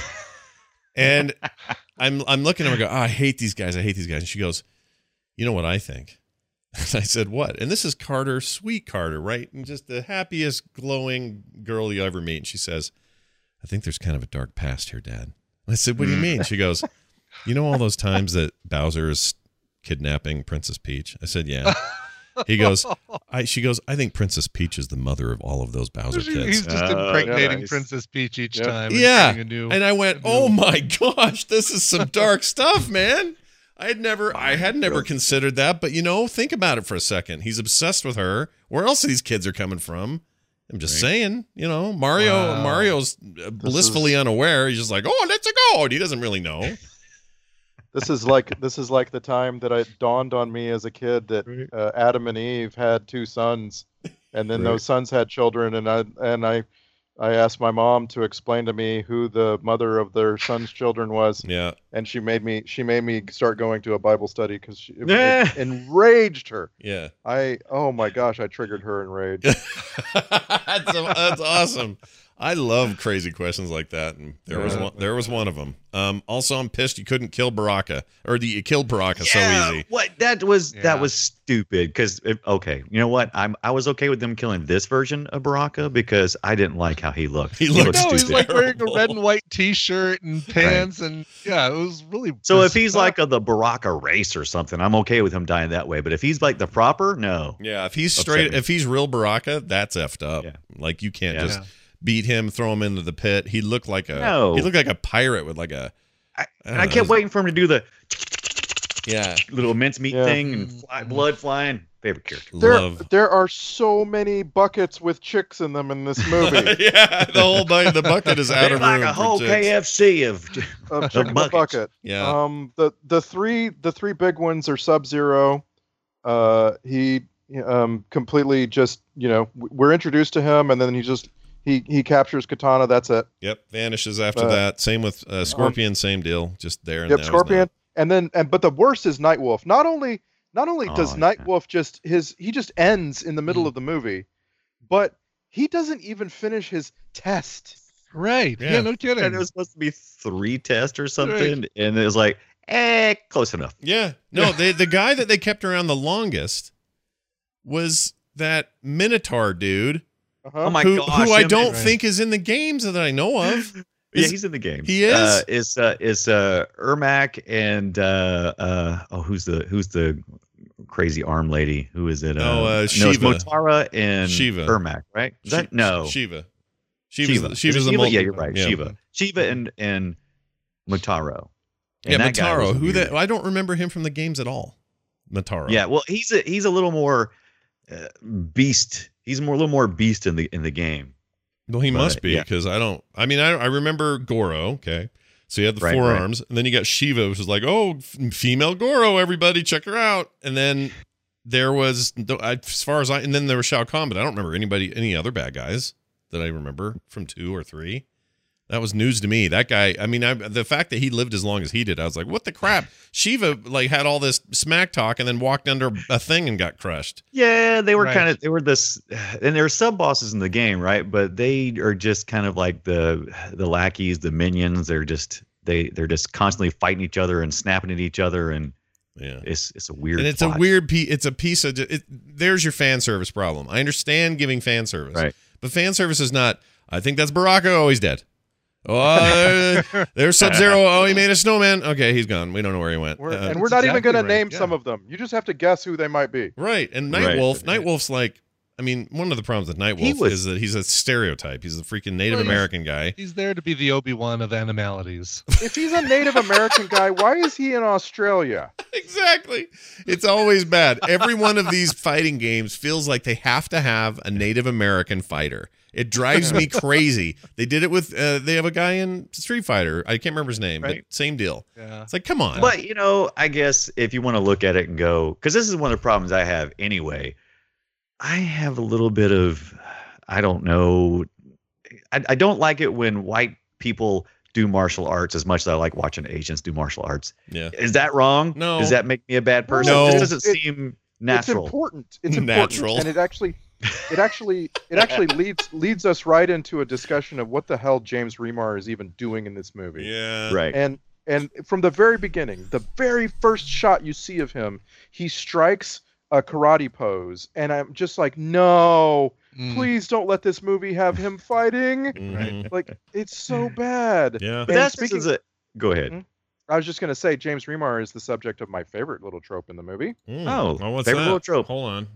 And I'm I'm looking at her and go, oh, I hate these guys. I hate these guys. And she goes, you know what I think? And I said, what? And this is Carter, sweet Carter, right? And just the happiest, glowing girl you ever meet. And she says, I think there's kind of a dark past here, Dad. I said, what do you mean? She goes, you know all those times that Bowser is kidnapping Princess Peach? I said, yeah. He goes, I, she goes, I think Princess Peach is the mother of all of those Bowser He's kids. just Oh, impregnating nice. Princess Peach each Yeah. time. And Yeah. getting a new, And I went, oh my gosh, this is some dark stuff, man. I had never, I had never considered that, but you know, think about it for a second. He's obsessed with her. Where else are these kids are coming from? I'm just Right. saying, you know, Mario, Wow. Mario's blissfully unaware. He's just like, oh, let's go. And he doesn't really know. This is like this is like the time that it dawned on me as a kid that Right. uh, Adam and Eve had two sons, and then Right. those sons had children, and I and I I asked my mom to explain to me who the mother of their son's children was, Yeah. and she made me she made me start going to a Bible study because it, Eh. it enraged her. Yeah. I oh my gosh, I triggered her enrage. that's, that's awesome. I love crazy questions like that, and there was Yeah. one, there was one of them. Um, also, I'm pissed you couldn't kill Baraka, or the, you killed Baraka so easy. What that was Yeah. that was stupid. Because okay, you know what? I'm I was okay with them killing this version of Baraka because I didn't like how he looked. He looked No, he's stupid. like wearing a Terrible. red and white T-shirt and pants, and yeah, it was really. So if he's bizarre. like of the Baraka race or something, I'm okay with him dying that way. But if he's like the proper, no. Yeah, if he's Upset straight, me. if he's real Baraka, that's effed up. Yeah. Like you can't Yeah. just beat him, throw him into the pit. He looked like a No. he looked like a pirate with like a I, I and don't I know, kept waiting for him to do the yeah. little mincemeat Yeah. thing and fly, blood flying. Favorite character. There, Love. there are so many buckets with chicks in them in this movie. yeah, the whole bu- the bucket is out They're of like room a for whole chicks. K F C of of chick in the buckets. bucket. Yeah, Um, the the three the three big ones are Sub Zero. Uh, he um completely just you know w- we're introduced to him and then he just he he captures Katana. That's it. yep. Vanishes after Uh, that. Same with uh, Scorpion. Same deal. Just there and Yep, that was Scorpion. that. And then and but the worst is Nightwolf. Not only not only does Oh, yeah. Nightwolf just his he just ends in the middle of the movie, but he doesn't even finish his test. right? Yeah, Yeah. no kidding. And it was supposed to be three tests or something, and it was like, eh, close enough. Yeah. No, they, the guy that they kept around the longest was that Minotaur dude. Uh-huh. Oh my who, gosh, who I him don't and- think is in the games that I know of. Yeah, Is- he's in the game. he is? Uh, is uh, is uh, Ermac and uh, uh, oh, who's the who's the crazy arm lady? Who is it? Uh, Oh, uh, no, it's Shiva. Motara and Shiva. Ermac, right? Is that Shi- no? Shiva. Shiva's Shiva. the, Is Shiva's it the Shiva? multi- Yeah, you're right. yeah. Shiva. Shiva and and Motaro. And Yeah, that guy was Mataro. Who weird. that? I don't remember him from the games at all. Mataro. Yeah, well, he's a he's a little more uh, beast. He's more a little more beast in the in the game. Well, he But, must be yeah. because I don't. I mean, I I remember Goro. Okay, so you had the Right, four right. arms, and then you got Shiva, which was like, oh, f- female Goro. Everybody, check her out. And then there was, as far as I, and then there was Shao Kahn, but I don't remember anybody, any other bad guys that I remember from two or three. That was news to me. That guy, I mean, I, the fact that he lived as long as he did, I was like, what the crap? Shiva like had all this smack talk and then walked under a thing and got crushed. Yeah, they were Right. kind of they were this, and there were sub bosses in the game, right? But they are just kind of like the the lackeys, the minions. They're just they they're just constantly fighting each other and snapping at each other, and Yeah. it's it's a weird. And it's plot. a weird piece. It's a piece of. It, there's your fan service problem. I understand giving fan service, Right. but fan service is not. I think that's Baraka. Oh, he's dead. Oh, uh, there's Sub Zero. Oh, he made a snowman. Okay, he's gone. We don't know where he went. We're, Uh, and we're That's not even exactly going to right, name yeah. some of them. You just have to guess who they might be. right. And Right. Nightwolf. Nightwolf's like. I mean, one of the problems with Nightwolf He was- is that he's a stereotype. He's a freaking Native Well, he's- American guy. He's there to be the Obi-Wan of animalities. If he's a Native American guy, why is he in Australia? Exactly. It's always bad. Every one of these fighting games feels like they have to have a Native American fighter. It drives me crazy. They did it with, uh, they have a guy in Street Fighter. I can't remember his name, Right. but same deal. Yeah. It's like, come on. But you know, I guess if you want to look at it and go, because this is one of the problems I have anyway. I have a little bit of, I don't know, I, I don't like it when white people do martial arts as much as I like watching Asians do martial arts. Yeah. Is that wrong? No. Does that make me a bad person? No. It just doesn't It- seem natural. It's important. It's important, Natural. and it actually, it actually, it actually leads leads us right into a discussion of what the hell James Remar is even doing in this movie. Yeah. Right. And and from the very beginning, the very first shot you see of him, he strikes a karate pose, and I'm just like, no, Mm. please don't let this movie have him fighting. Mhm. Like, it's so bad. Yeah. But And that's speaking- because of, go ahead. Hmm? I was just gonna say, James Remar is the subject of my favorite little trope in the movie. Mm. Oh, what's favorite that? little trope. Hold on.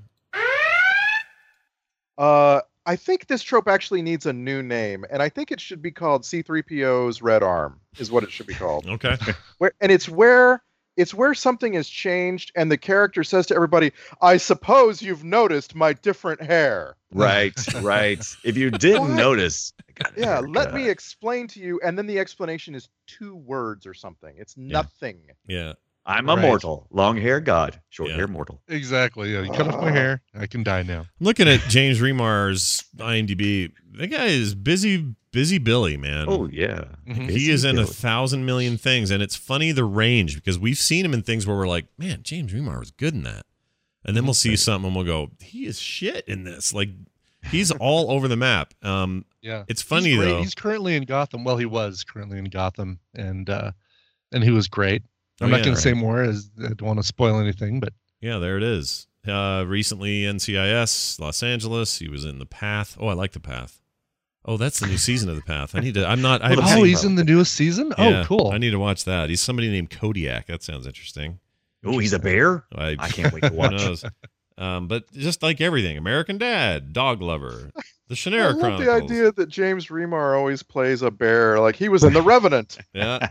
Uh, I think this trope actually needs a new name, and I think it should be called C three P O's Red Arm, is what it should be called. Okay. Where and it's where it's where something has changed, and the character says to everybody, "I suppose you've noticed my different hair." Right, right. If you didn't What? notice, I got a Yeah, let me haircut. explain to you, and then the explanation is two words or something. It's nothing. Yeah. I'm a Right. mortal, long hair god, short Yeah. hair mortal. Exactly. Yeah. You cut off my hair, I can die now. I'm looking at James Remar's IMDb. That guy is busy, busy Billy, man. Oh yeah, Mhm. He is in a Billy. thousand million things, and it's funny the range because we've seen him in things where we're like, man, James Remar was good in that, and then we'll see something and we'll go, he is shit in this. Like, He's all over the map. Um, Yeah, it's funny he's great. though. He's currently in Gotham. Well, he was currently in Gotham, and uh, and he was great. I'm Oh, not yeah, going to say right. more, as I don't want to spoil anything, but Yeah, there it is. Uh, recently, N C I S, Los Angeles. He was in The Path. Oh, I like The Path. Oh, that's the new season of The Path. I need to. I'm not. I haven't oh, seen- he's in the newest season. Yeah, Oh, cool. I need to watch that. He's somebody named Kodiak. That sounds interesting. Oh, he's a bear. I, I can't wait to who watch. knows? Um, but just like everything, American Dad, Dog Lover, The I Shannara love Chronicles. the idea that James Remar always plays a bear, like he was in The Revenant. Yeah,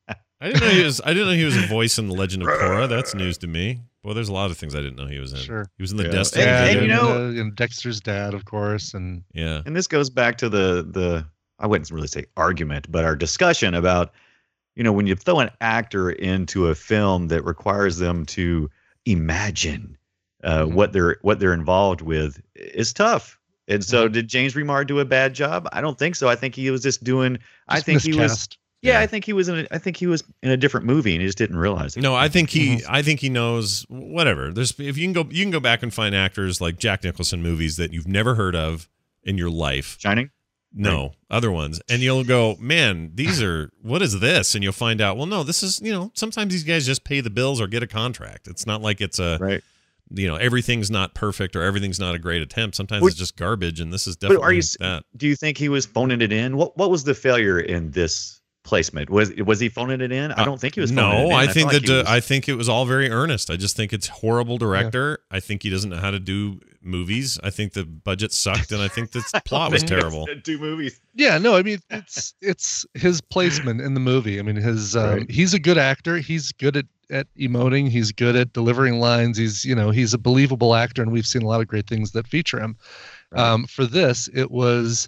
I didn't know he was. I didn't know he was a voice in The Legend of Korra. That's news to me. Well, there's a lot of things I didn't know he was in. Sure. He was in the Yeah. Destiny. And- and video. you know- and, uh, and Dexter's dad, of course, and yeah, And this goes back to the the I wouldn't really say argument, but our discussion about, you know, when you throw an actor into a film that requires them to imagine uh, Mhm. what they're what they're involved with, is tough. And so, Mm-hmm. did James Remar do a bad job? I don't think so. I think he was just doing. I just think he was. miscast. Yeah, Yeah. I think he was in. A, I think he was in a different movie, and he just didn't realize it. no, I think he. Mhm. I think he knows whatever. There's if you can go, you can go back and find actors like Jack Nicholson movies that you've never heard of in your life. Shining. No, other ones. And you'll go, man, these are, what is this? And you'll find out, well, no, this is, you know, sometimes these guys just pay the bills or get a contract. It's not like it's a, Right. you know, everything's not perfect or everything's not a great attempt. Sometimes But- it's just garbage. And this is But definitely are you? s- that. Do you think he was phoning it in? What What was the failure in this placement? Was Was he phoning it in? I don't think he was. Phoning it No, in. I felt think like that he uh, was- I think it was all very earnest. I just think it's horrible director. I think he doesn't know how to do movies. I think the budget sucked, and I think the plot was terrible. Two movies. Yeah, no, I mean it's it's his placement in the movie. I mean his um, Right. he's a good actor. He's good at at emoting. He's good at delivering lines. He's you know he's a believable actor, and we've seen a lot of great things that feature him. Right. Um, for this, it was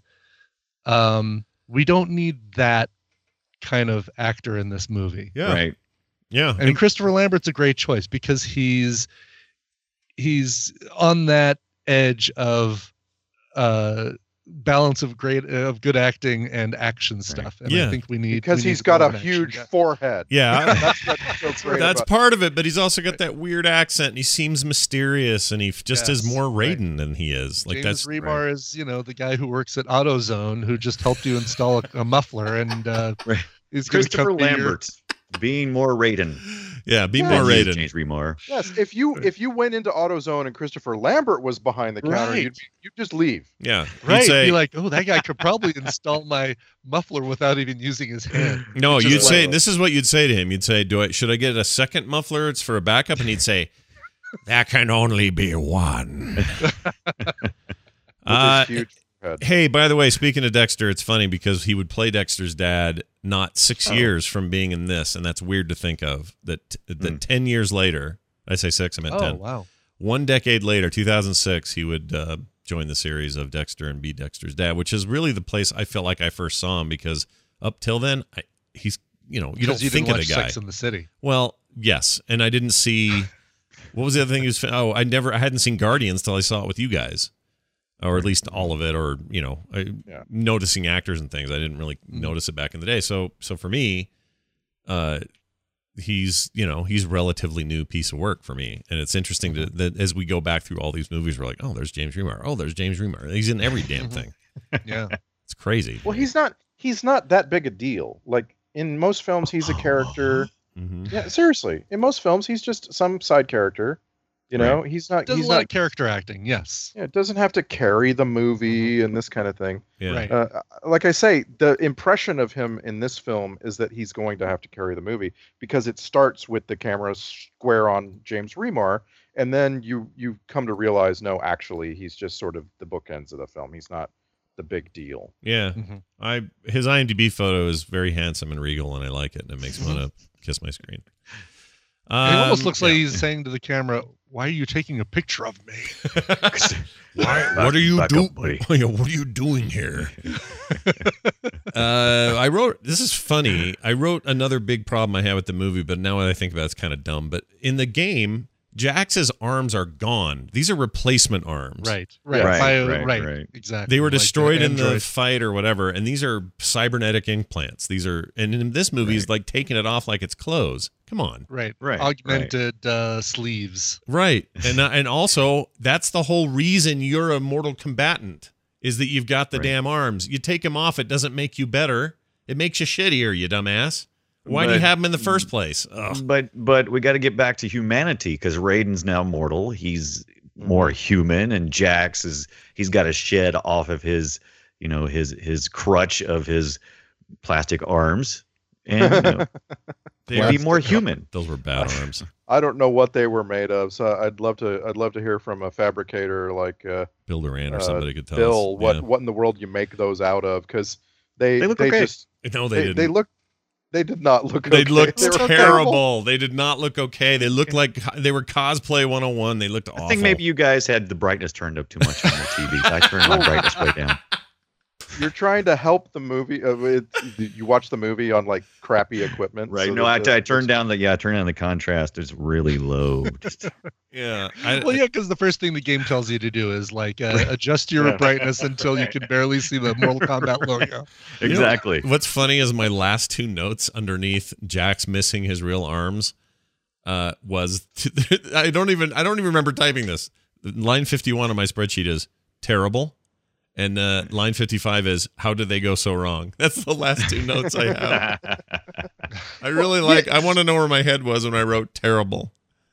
um, we don't need that kind of actor in this movie. Yeah, Right. yeah. I mean, Christopher Lambert's a great choice because he's he's on that edge of uh balance of great of good acting and action stuff. And Yeah. I think we need Because we he's need got more a of an action huge guy. forehead. Yeah, That's what's so great that's about- part of it, but he's also got that weird accent, and he seems mysterious, and he f- just is Yes, more right. Raiden than he is. Like James that's Remar is, you know, the guy who works at AutoZone who just helped you install a, a muffler, and uh, Right. he's gonna Christopher come to your- Lambert being more Raiden. yeah, be Yeah, more than Raiden. James Remar. Yes, if you if you went into AutoZone and Christopher Lambert was behind the counter, Right. you'd, you'd just leave. Yeah, Right, You'd say, be like, oh, that guy could probably install my muffler without even using his hand. no, Which is you'd say like- this is what you'd say to him. You'd say, "Do I should I get a second muffler? It's for a backup." And he'd say, "That can only be one." With uh, his huge head. Hey, by the way, speaking of Dexter, it's funny because he would play Dexter's dad not six Oh. years from being in this, and that's weird to think of. That that Hmm. ten years later, I say six, I meant Oh ten. wow. One decade later, two thousand six, he would uh, join the series of Dexter and be Dexter's dad, which is really the place I felt like I first saw him because up till then, I, he's you know you don't Because you think didn't of the watch guy. Sex in the City. Well, yes, and I didn't see what was the other thing he was. Oh, I never, I hadn't seen Guardians till I saw it with you guys, or at least all of it, or you know, I, Yeah. noticing actors and things. I didn't really notice it back in the day. So, so for me, uh, he's you know he's relatively new piece of work for me, and it's interesting to that as we go back through all these movies, we're like, oh, there's James Remar. Oh, there's James Remar. He's in every damn thing. Yeah. It's crazy. Well, he's not he's not that big a deal. Like in most films, he's a character. hmm Yeah, seriously. In most films, he's just some side character. You know, he's not. Does he's a lot not. of character acting, yes. Yeah, it doesn't have to carry the movie and this kind of thing. Yeah. Right. Uh, like I say, the impression of him in this film is that he's going to have to carry the movie because it starts with the camera square on James Remar, and then you you come to realize, no, actually, he's just sort of the bookends of the film. He's not the big deal. Yeah. Mhm. I his IMDb photo is very handsome and regal, and I like it, and it makes me want to kiss my screen. it almost Um, looks like he's saying to the camera, "Why are you taking a picture of me?" Why, what are you back doing? up, buddy. What are you doing here? uh, I wrote. This is funny. I wrote another big problem I had with the movie, but now that I think about it, it's kind of dumb. But in the game, Jax's arms are gone. These are replacement arms. Right. Right. Right, Bio- right, right, right. Exactly. They were Like the destroyed in the android. fight or whatever, and these are cybernetic implants. These are, and in this movie, he's like taking it off like it's clothes. Come on. Right. Right, Augmented uh, sleeves. Right. And uh, and also that's the whole reason you're a mortal combatant. is that you've got the Right. damn arms. You take them off, it doesn't make you better. It makes you shittier, you dumbass. Why do you But- have them in the first place? Ugh. But but we got to get back to humanity because Raiden's now mortal. He's more human, and Jax is he's got to shed off of his you know his his crutch of his plastic arms and you know, They be were- more human. Those were bad arms. I don't know what they were made of, so I'd love to. I'd love to hear from a fabricator like uh, Bill Duran or uh, somebody could tell Bill us. what Yeah. what in the world you make those out of, because they They look okay. just No, they they, didn't. they look they did not look. They okay. looked They were terrible. They did not look okay. They looked like they were cosplay one oh one. They looked awful. I think maybe you guys had the brightness turned up too much on the T V. I turned my brightness way down. You're trying to help the movie. Uh, it, you watch the movie on like crappy equipment, Right. so No, that I, the- I turned down the yeah, I turned down the contrast. It's really low. Just- Yeah. I, Well, yeah, because the first thing the game tells you to do is like uh, adjust your Yeah. brightness until you can barely see the Mortal Kombat logo. You know, exactly. what's funny is my last two notes underneath Jax missing his real arms uh, was I don't even I don't even remember typing this. Line fifty-one on my spreadsheet is terrible, and uh, line fifty-five is how did they go so wrong? That's the last two notes I have. I really like. I want to know where my head was when I wrote terrible.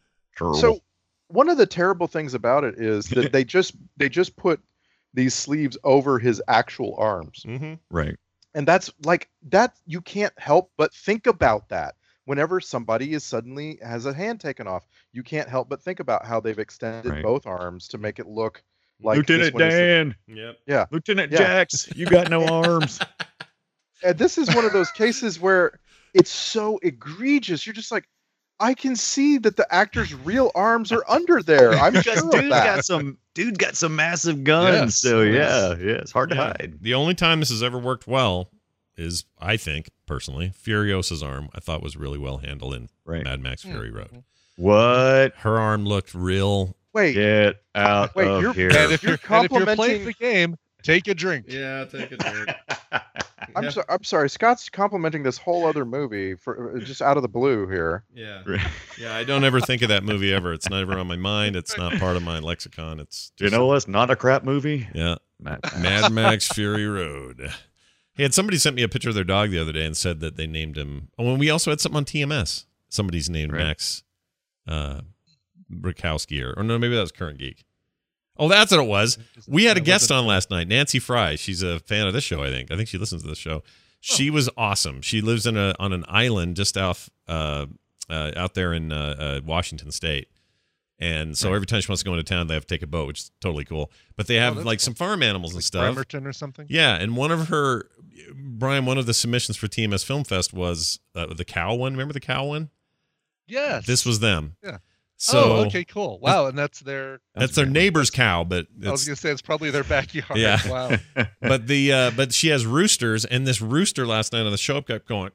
So one of the terrible things about it is that they just they just put these sleeves over his actual arms. Mm-hmm. right. And that's like that you can't help but think about that. Whenever somebody is suddenly has a hand taken off, you can't help but think about how they've extended Right. both arms to make it look like Lieutenant this one is the- Dan, Yep. yeah. Lieutenant Yeah. Jax, you got no arms. And this is one of those cases where it's so egregious. You're just like, I can see that the actor's real arms are under there. I'm Because sure of dude that. got some dude got some massive guns. Yes, so yes. yeah, yeah, it's hard to Yeah. hide. The only time this has ever worked well is, I think, personally, Furiosa's arm. I thought was really well handled in Right. Mad Max Fury Road. What? Her arm looked real. Wait, Get out Wait, of you're- here. And if You're you're, and if you're playing complimenting- the game, take a drink. Yeah, take a drink. I'm, Yeah. so, I'm sorry. Scott's complimenting this whole other movie for uh, just out of the blue here. Yeah. Yeah, I don't ever think of that movie ever. It's never on my mind. It's not part of my lexicon. It's you just- know what's not a crap movie? Yeah. Mad Mad Max Fury Road. Hey, had somebody sent me a picture of their dog the other day and said that they named him. Oh, and we also had something on T M S. Somebody's named Right. Max uh, Rakowski, or, or no, maybe that was Current Geek. Oh, that's what it was. We had a That guest wasn't- on last night, Nancy Fry. She's a fan of this show, I think. I think she listens to this show. She was awesome. She lives in a on an island just off uh, uh, out there in uh, uh, Washington State. And so every time she wants to go into town, they have to take a boat, which is totally cool. But they have that's like cool. some farm animals and Like stuff. Bremerton or something. Yeah, and one of her, Brian, one of the submissions for T M S Film Fest was uh, the cow one. Remember the cow one? Yes. This was them. Yeah. So oh, okay, cool. Wow, and that's their. that's their neighbor's cow, but I was it's, gonna say it's probably their backyard. Yeah. Wow. but the uh, but she has roosters, and this rooster last night on the show up kept going,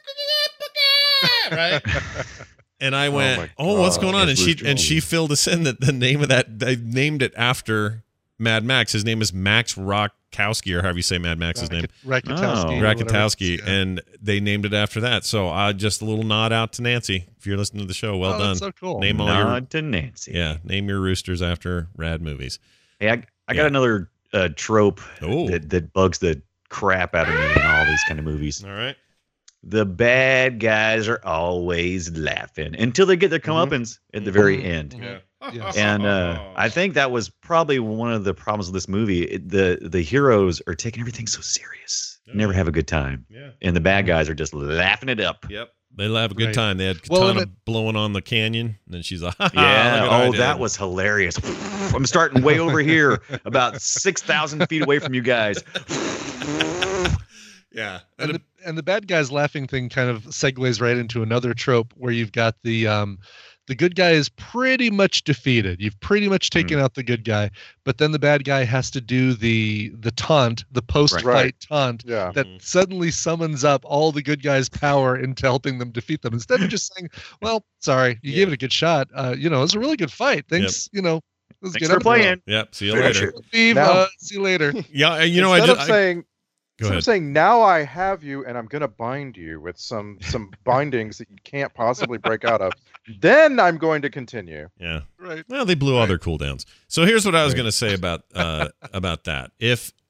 right? And I went, my oh, what's God. going on? Yes, And she rooster and she filled us in that the name of that they named it after Mad Max. His name is Max Rakowski, or however you say Mad Max's name. Rakatowski. Oh. or whatever. Rakatowski, Yeah. and they named it after that. So uh, just a little nod out to Nancy. If you're listening to the show, well Oh, done. that's so cool. Name all your Nod to Nancy. yeah, name your roosters after rad movies. Hey, I, I Yeah. got another uh, trope Oh. that, that bugs the crap out of me in all these kind of movies. All right. The bad guys are always laughing until they get their comeuppance at the very Mhm. end. Mhm. Yes. And uh, I think that was probably one of the problems with this movie. It- the The heroes are taking everything so serious, Oh, never yeah. have a good time, Yeah. and the bad guys are just laughing it up. Yep. They'll have a good Right. time. They had Well, Katana and blowing on the canyon, and then she's like, Yeah. look what I Oh, did." that was hilarious. I'm starting way over here, about six thousand feet away from you guys. yeah. And And the, and the bad guys laughing thing kind of segues right into another trope where you've got the um the good guy is pretty much defeated. You've pretty much taken out the good guy, but then the bad guy has to do the the taunt, the post-fight Right. taunt Yeah. that Mhm. suddenly summons up all the good guys' power into helping them defeat them. Instead of just saying, "Well, sorry, you Yeah. gave it a good shot. Uh, you know, it was a really good fight. Thanks, you know, let's Thanks get for up playing. Yep. See you Very later. true. Steve, Now- uh, see you later." Yeah. You know, instead I just of saying go instead ahead. of saying now I have you and I'm gonna bind you with some some bindings that you can't possibly break out of, then I'm going to continue. Yeah. Right. Well, they blew all Right. their cooldowns. So here's what I was Right. going to say about uh, about that. If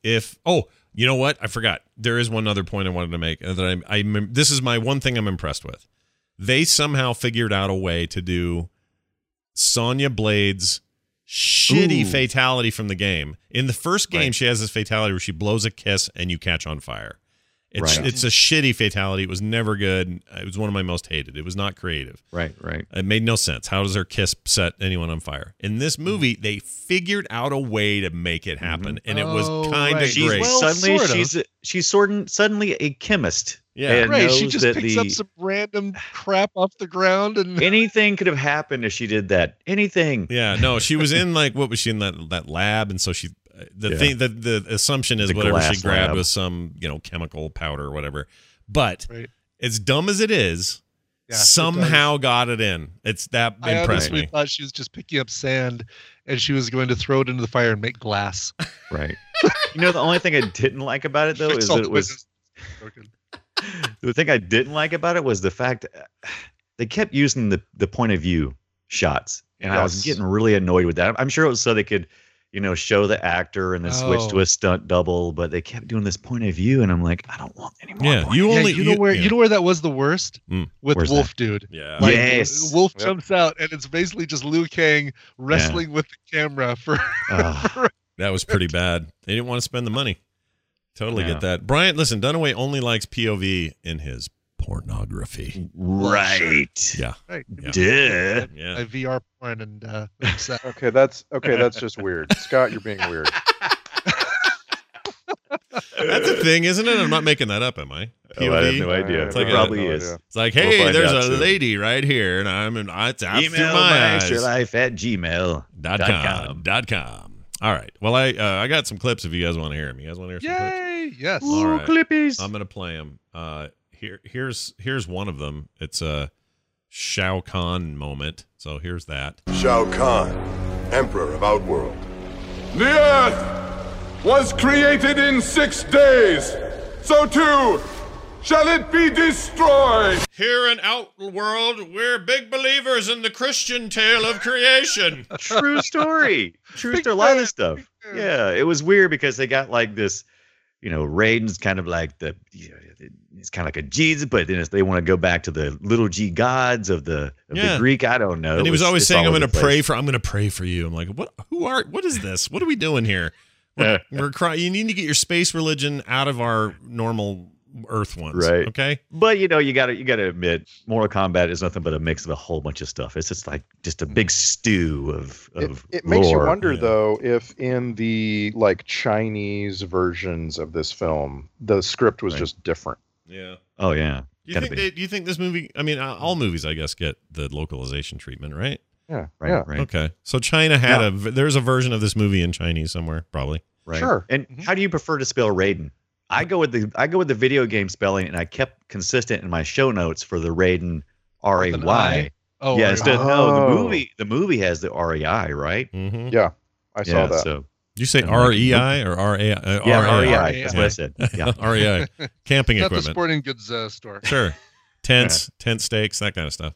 if oh, you know what? I forgot. There is one other point I wanted to make that I, I this is my one thing I'm impressed with. They somehow figured out a way to do Sonya Blade's shitty Ooh. fatality from the game. In the first game, Right. she has this fatality where she blows a kiss and you catch on fire. It's Right. it's a shitty fatality. It was never good. It was one of my most hated. It was not creative. Right, right. It made no sense. How does her kiss set anyone on fire? In this movie, they figured out a way to make it happen, and it was Oh, kind of right. She's great. Well, suddenly sort of. she's a, she's sort of, suddenly a chemist. Yeah. and Right, she knows just that picks the, up some random crap off the ground and anything could have happened if she did that. Anything. Yeah, no, she was in like what was she in that that lab, and so she the Yeah. thing the the assumption is The whatever she glass grabbed lab. was some you know chemical powder or whatever. But Right. as dumb as it is, Yeah, it somehow got it in. It's that I impressed honestly me. thought she was just picking up sand and she was going to throw it into the fire and make glass. Right. You know, the only thing I didn't like about it though Fix is all that the it was witnesses. Okay. the thing I didn't like about it was the fact uh, they kept using the the point of view shots, and I was Yes. getting really annoyed with that. I'm sure it was so they could, you know, show the actor and then switch to Oh. a stunt double, but they kept doing this point of view, and I'm like, I don't want any more. Yeah, point you of Yeah, only you know where yeah. you know where that was the worst? Mm. With Where's Wolf Dude. Yeah. Like, Yes. Wolf Yep. jumps out and it's basically just Liu Kang wrestling with the camera for Ugh. That was pretty bad. They didn't want to spend the money. Totally Yeah. get that. Brian, listen, Dunaway only likes P O V in his pornography. right. Yeah. right. Yeah. Duh. Yeah. I V R porn and uh upset. Okay, that's okay. That's just weird, Scott. You're being weird. That's a thing, isn't it? I'm not making that up, am I? Oh, I have P O V? no idea. It's It like a- probably no is. idea. It's like, We'll hey, find there's out a soon. lady right here, and I'm in, it's out through Email my my eyes. extra life at gmail Dot com. Dot com. All right. Well, I uh, I got some clips if you guys want to hear them. You guys want to hear some clips? Yay! Yes. All Ooh, right. clippies. I'm gonna play them. Uh, here here's here's one of them. It's a Shao Kahn moment. So here's that. Shao Kahn, Emperor of Outworld. The earth was created in six days. So too shall it be destroyed. Here in Outworld, we're big believers in the Christian tale of creation. True story. True Big story. A lot of fan, this stuff. big fan. Yeah, it was weird because they got like this, you know, Raiden's kind of like the, you know, it's kind of like a Jesus, but then it's, they want to go back to the little G gods of the of Yeah. the Greek. I don't know. And he It was always it's saying, all "I'm over going to the pray place. for. I'm going to pray for you." I'm like, "What? Who are? What is this? What are we doing here? We're, we're crying. You need to get your space religion out of our normal Earth ones, Right. Okay? But you know, you gotta you gotta admit, Mortal Kombat is nothing but a mix of a whole bunch of stuff. It's just like just a big stew of It, of it makes you lore. wonder yeah. though if in the like Chinese versions of this film the script was Right. just different. Yeah. Oh yeah. Do you Gotta think? be. They, do you think this movie? I mean, uh, all movies, I guess, get the localization treatment, right? Yeah, Right, yeah. right, Okay. So China had Now- a. There's a version of this movie in Chinese somewhere, probably. right. Sure. And Mhm. how do you prefer to spell Raiden? I go with the I go with the video game spelling, and I kept consistent in my show notes for the Raiden R A With an Y. I? Oh, Yeah, I- instead no, the Oh. movie the movie has the R E I, right? Mm-hmm. Yeah, I saw yeah, that. so Did you say And like- R E I or R A I? Uh, yeah, R A I. R E I. R E I. That's what I said. Yeah. R E I. Camping not the equipment. sporting goods uh, store. Sure. Tents, tent stakes, that kind of stuff.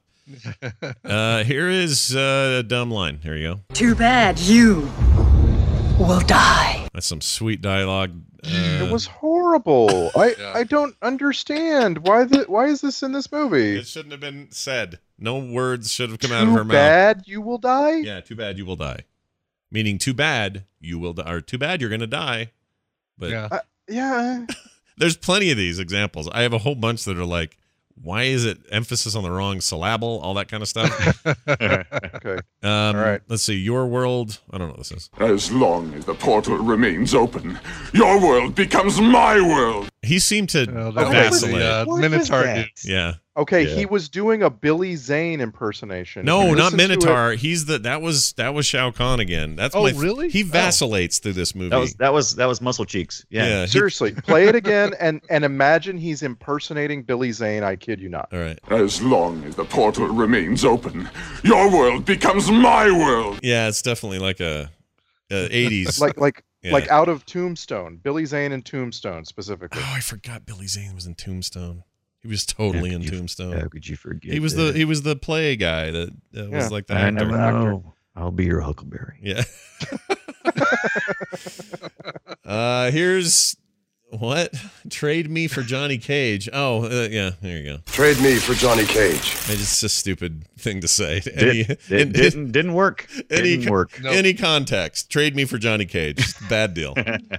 Uh, here is uh, a dumb line. Here you go. Too bad you will die. That's some sweet dialogue. Uh, It was horrible. I Yeah. I don't understand why the why is this in this movie? It shouldn't have been said. No words should have come out of Too her mouth. bad you will die. Yeah, too bad you will die. Meaning, too bad you will die, or too bad you're going to die. But Yeah. Yeah. there's plenty of these examples. I have a whole bunch that are like, why is it emphasis on the wrong syllable? All that kind of stuff. Okay. Um, All right. Let's see. Your world. I don't know what this is. As long as the portal remains open, your world becomes my world. He seemed to Oh, that was vacillate. the uh, What is Minotaur that? dude. Yeah. Okay, Yeah. he was doing a Billy Zane impersonation. No, If you not listen to it- Minotaur. He's the that was that was Shao Kahn again. That's Oh, my really? He Oh. vacillates through this movie. That was that was that was Muscle Cheeks. Yeah. yeah. he- Seriously, play it again and and imagine he's impersonating Billy Zane. I kid you not. all right. As long as the portal remains open, your world becomes my world. Yeah, it's definitely like a, a eighties. Like like Yeah. like out of Tombstone, Billy Zane and Tombstone specifically. Oh, I forgot Billy Zane was in Tombstone. He was totally How in could you- Tombstone. How could you forget? He was that? the he was the play guy that uh, was Yeah. like the I actor. never actor. know. I'll be your Huckleberry. Yeah. uh, here's what? Trade me for Johnny Cage. Oh, uh, yeah, there you go. Trade me for Johnny Cage. It's just a stupid thing to say. Did, Any, it in- didn't didn't work. Any, Didn't work. Nope. any context. Trade me for Johnny Cage. Bad deal.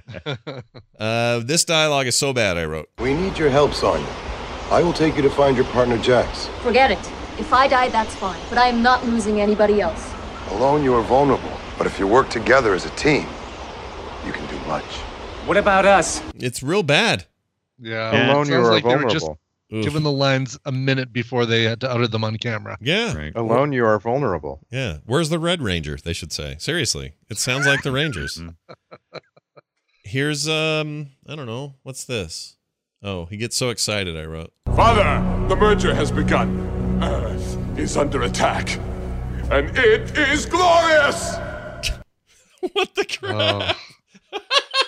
uh, this dialogue is so bad, I wrote. We need your help, Sonya. I will take you to find your partner, Jax. Forget it. If I die, that's fine. But I am not losing anybody else. Alone, you are vulnerable. But if you work together as a team, you can do much. What about us? It's real bad. Yeah. Yeah. Alone, Sounds you are like they were just vulnerable. Oof. given the lines a minute before they had to utter them on camera. Yeah. Right. Alone, you are vulnerable. Yeah. Where's the Red Ranger, they should say. Seriously. It sounds like the Rangers. Here's, um, I don't know. What's this? Oh, he gets so excited, I wrote. Father, the merger has begun. Earth is under attack. And it is glorious! What the crap? Oh.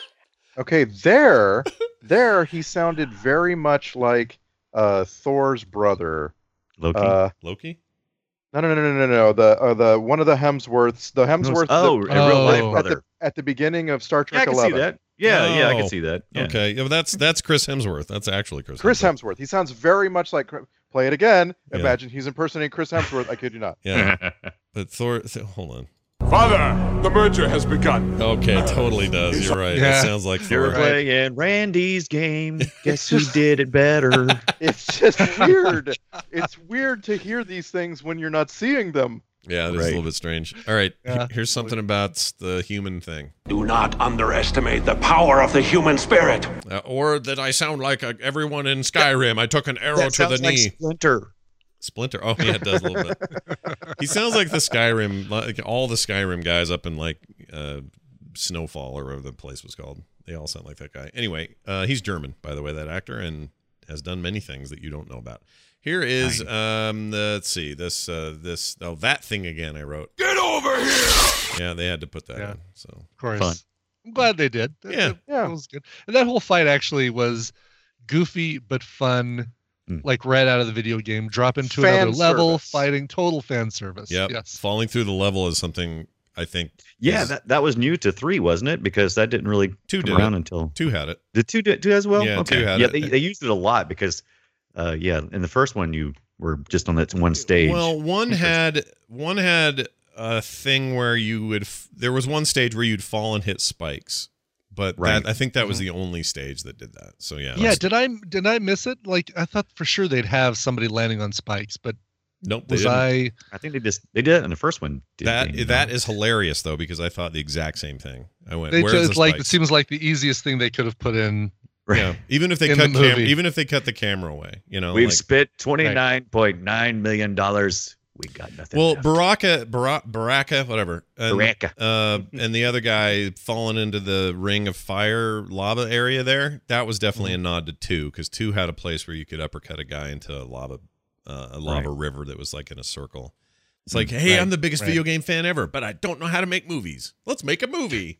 Okay, there, there, he sounded very much like uh, Thor's brother. Loki. Uh, Loki? no, no, no, no, no, no. The uh, the one of the Hemsworths, the Hemsworth. oh, that- a real life Oh. at brother. the at the beginning of Star Yeah, I Trek can see eleven. that. Yeah, yeah, I Oh. can see that. Yeah. Okay. Yeah, but that's that's Chris Hemsworth. That's actually Chris Chris Hemsworth. Hemsworth. He sounds very much like. Play it again. Yeah. Imagine he's impersonating Chris Hemsworth. I kid you not. Yeah. But Thor, th- hold on. Father, the merger has begun. Okay, it totally does. You're right. Yeah. It sounds like You're Thor. playing Randy's game. Guess who did it better? It's just weird. It's weird to hear these things when you're not seeing them. Yeah, it's a Right. little bit strange. All right, Yeah. he- here's something about the human thing. Do not underestimate the power of the human spirit. Uh, or that I sound like uh, everyone in Skyrim. I took an arrow That to the sounds like knee. Splinter. Splinter. Oh, yeah, it does a little bit. He sounds like the Skyrim, like all the Skyrim guys up in like uh, Snowfall or whatever the place was called. They all sound like that guy. Anyway, uh, he's German, by the way, that actor, and has done many things that you don't know about. Here is, um, the, let's see, this, uh, this, oh, that thing again. I wrote. Get over here! Yeah, they had to put that Yeah. in. So Of course. Fun. I'm glad they did. That, Yeah. that, Yeah. that was good. And that whole fight actually was goofy but fun, Mm. like right out of the video game. Drop into Fan another level, service. fighting, total fan service. Yep. Yes. Falling through the level is something I think Yeah, is- that, that was new to three, wasn't it? Because that didn't really Two come did around it. until two had it. did two do, two as well. Yeah, okay. two had yeah, it. they they used it a lot because, uh, yeah, in the first one you were just on that one stage. Well, one had one had a thing where you would. F- there was one stage where you'd fall and hit spikes, but Right. that, I think that was the only stage that did that. So yeah, Yeah, did I did I miss it? Like I thought for sure they'd have somebody landing on spikes, but nope. They was didn't. I I think they just they did it in the first one. didn't That they? that is hilarious though, because I thought the exact same thing. I went, they where's just the like it spikes? seems like the easiest thing they could have put in. Yeah, even if they in cut the cam- movie. even if they cut the camera away, you know, We've like, spent twenty nine point nine million dollars. We got nothing. well, left. Baraka, Bara- Baraka, whatever, and, Baraka. uh, and the other guy falling into the ring of fire lava area there. That was definitely Mm-hmm. a nod to two, because two had a place where you could uppercut a guy into a lava, uh, a lava Right. river that was like in a circle. It's like, hey, Right, I'm the biggest right. video game fan ever, but I don't know how to make movies. Let's make a movie.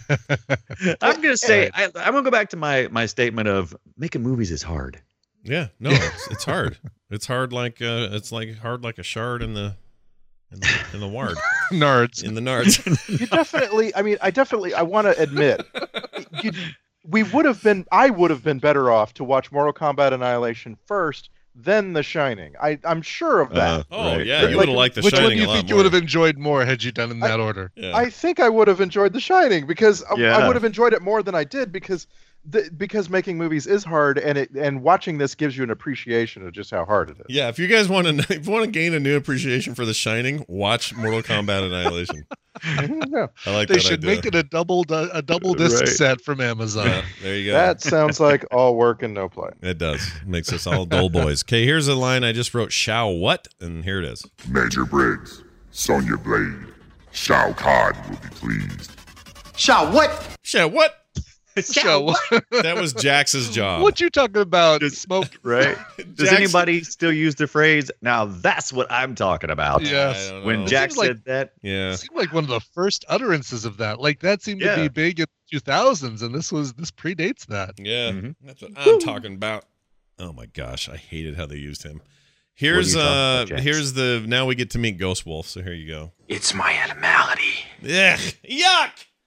I'm gonna say I, I'm gonna go back to my my statement of making movies is hard. Yeah, no, it's, it's hard. It's hard like uh, it's like hard like a shard in the in the, in the ward Nerds. in the nards. You definitely. I mean, I definitely. I want to admit, you, we would have been. I would have been better off to watch Mortal Kombat Annihilation first, then The Shining. I, I'm sure of that. Uh, Oh Right, yeah, right. you would have liked The Which one Shining do a you lot think you more. would have enjoyed more had you done in that order? Yeah. I think I would have enjoyed The Shining because I- I Yeah. would have enjoyed it more than I did because the, because making movies is hard and it and watching this gives you an appreciation of just how hard it is. Yeah, if you guys want to, if you want to gain a new appreciation for The Shining, watch Mortal Kombat Annihilation. Yeah. I like They that should idea. make it a double du- a double disc Right. set from Amazon. Yeah, there you go. That sounds like all work and no play. It does. Makes us all dull boys. Okay, here's a line I just wrote. Shao what? And here it is. Major Briggs, Sonya Blade, Shao Kahn will be pleased. Shao what? Shao what? So, That was Jax's job. what you talking about? Smoke. Right? Does Jackson- anybody still use the phrase? Now that's what I'm talking about. Yes. I don't When know. Jack seems like- said that, Yeah. It seemed like one of the first utterances of that. Like that seemed to Yeah. be big in the two thousands, and this was this predates that. Yeah, Mhm. that's what I'm talking about. Oh my gosh, I hated how they used him. Here's What are you talking uh about, Jax? here's the now we get to meet Ghost Wolf, so here you go. It's my animality. Yeah. Yuck!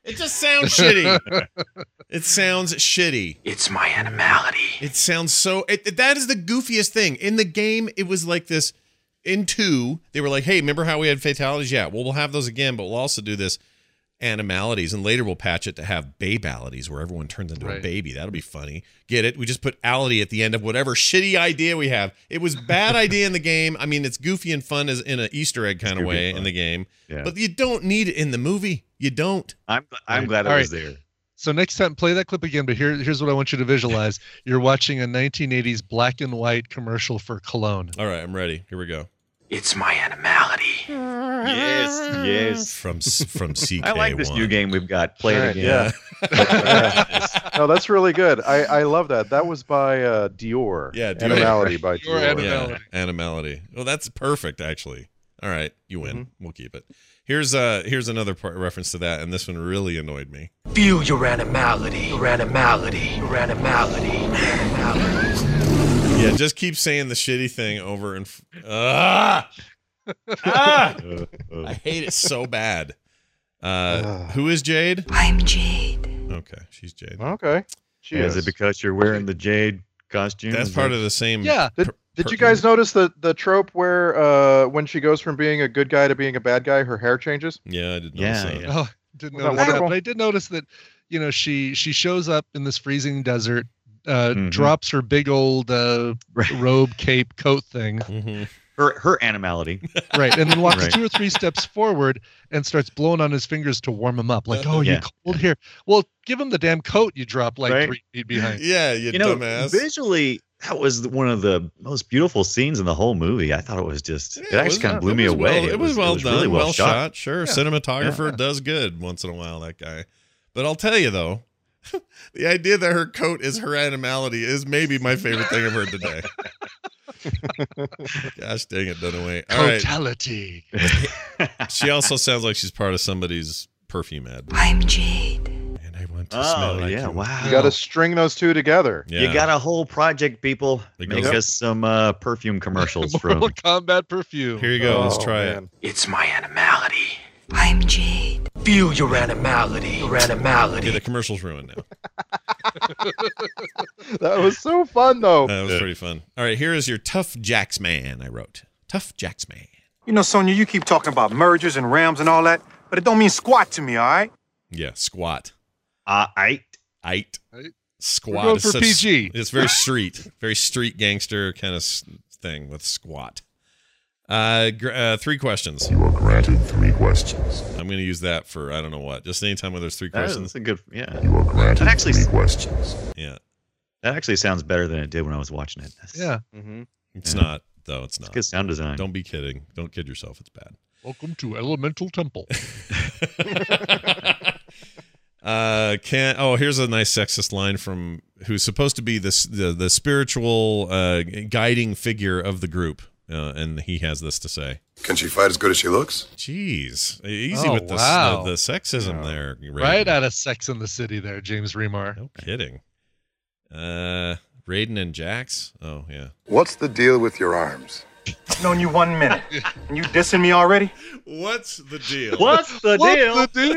It just sounds shitty. It sounds shitty. It's my animality. It sounds so. It, it- that is the goofiest thing in the game. It was like this. In two, they were like, "Hey, remember how we had fatalities? Yeah, well, we'll have those again, but we'll also do this animalities, and later we'll patch it to have babalities, where everyone turns into a Right. baby. That'll be funny. Get it? We just put ality at the end of whatever shitty idea we have. It was bad idea in the game. I mean, it's goofy and fun as in an Easter egg kind of goofy way and in fun. the game, Yeah. but you don't need it in the movie. You don't. I'm I'm glad it All was right. there. So next time, play that clip again. But here, here's what I want you to visualize: you're watching a nineteen eighties black and white commercial for cologne. All right, I'm ready. Here we go. It's my animality. Yes, yes. From s- from C K one. I like this new game we've got. Play All right, it again. Yeah. No, that's really good. I, I love that. That was by uh, Dior. Yeah, Dior. Animality by Dior Dior. Animality. Yeah, animality. Well, that's perfect, actually. All right, you win. Mm-hmm. We'll keep it. Here's uh here's another part reference to that, and this one really annoyed me. Feel your animality. Your animality. Your animality. Your animality. Yeah, just keep saying the shitty thing over and f- ah, ah! Uh, uh, I hate it so bad. Uh, who is Jade? I'm Jade. Okay, she's Jade. Okay. She is is. it because you're wearing the jade costume? That's Is part that- of the same. Yeah. Did, per- did per- you guys notice the, the trope where uh, when she goes from being a good guy to being a bad guy, her hair changes? Yeah, I did notice Yeah, that. yeah. Oh, didn't Wasn't that notice that, wonderful? but I did notice that, you know, she she shows up in this freezing desert, uh, Mhm. drops her big old uh, Right. robe, cape, coat thing, Mhm. her her animality. right, and then walks Right. two or three steps forward and starts blowing on his fingers to warm him up, like, "Oh, Yeah. you cold here." Well, give him the damn coat you dropped like Right. three feet behind. Yeah, you, You know, dumbass. visually, that was one of the most beautiful scenes in the whole movie. I thought it was just. Yeah, it actually was- kind of blew it me was away. well- it was well done, really well, shot. Sure, Yeah. cinematographer does good once in a while. That guy, but I'll tell you though, the idea that her coat is her animality is maybe my favorite thing I've heard today. Gosh dang it, Dunaway. All right. Totality. She also sounds like she's part of somebody's perfume ad. I'm Jade. And I want to Oh smell like yeah! you. Wow. You got to string those two together. Yeah. You got a whole project, people. They Make go- us some uh, perfume commercials from. Mortal Kombat perfume. Here you go. Let's Oh, try it. man. It's my animality. I'm Jade. Feel your animality. Your Okay, animality. the commercial's ruined now. That was so fun, though. That was pretty fun. All right, here is your Tough Jacks Man. I wrote Tough Jacks Man. You know, Sonia, you keep talking about mergers and rams and all that, but it don't mean squat to me, all right? Yeah, squat. Uh, I. Ait. Right. Squat. going is for so- P G. It's very street, very street gangster kind of thing with squat. Uh, gr- uh, three questions. You are granted three questions. I'm going to use that for I don't know what. Just anytime where there's three That is- questions. That's a good. Yeah. You are granted That actually- three questions. Yeah, That actually sounds better than it did when I was watching it. That's, Yeah. Mm-hmm. it's Yeah. not though. It's It's not. good sound design. Don't be kidding. Don't kid yourself. It's bad. Welcome to Elemental Temple. uh, can oh here's a nice sexist line from who's supposed to be this the the spiritual uh, guiding figure of the group, uh, and he has this to say. Can she fight as good as she looks? Jeez, easy Oh, with the, wow. the the sexism there. Ray. Right out of Sex in the City there, James Remar. No kidding. Uh, Raiden and Jax. Oh yeah. What's the deal with your arms? I've known you one minute, and you dissing me already? What's the deal? What's the What's deal?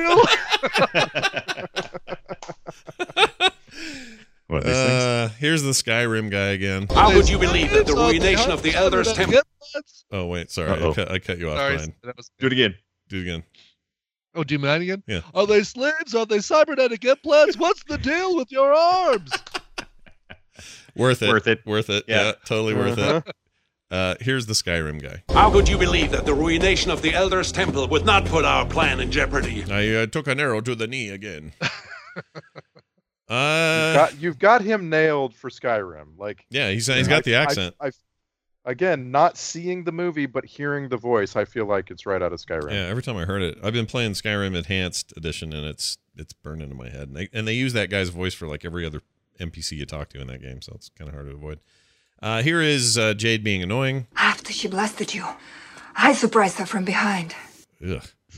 the deal? What, these things? Uh, here's the Skyrim guy again. How would you believe that the ruination of the Elder's Temple... Oh wait, sorry, I Uh-oh. cut, I cut you off, Sorry, Brian. that was- Do it again. Do it again. Oh, do you mind again? Yeah. Are they slaves? Are they cybernetic implants? What's the deal with your arms? Worth it. Worth it. Worth it. Yeah, Yeah. totally worth Uh-huh. it. Uh, here's the Skyrim guy. How could you believe that the ruination of the Elder's Temple would not put our plan in jeopardy? I uh, took an arrow to the knee again. You've uh, got, you've got him nailed for Skyrim. Like yeah, he's he's got the I- I- accent. I, again, not seeing the movie, but hearing the voice, I feel like it's right out of Skyrim. Yeah, every time I heard it, I've been playing Skyrim Enhanced Edition, and it's it's burned into my head. And they, and they use that guy's voice for like every other N P C you talk to in that game, so it's kind of hard to avoid. Uh, here is uh, Jade being annoying. After she blasted you, I surprised her from behind. Ugh.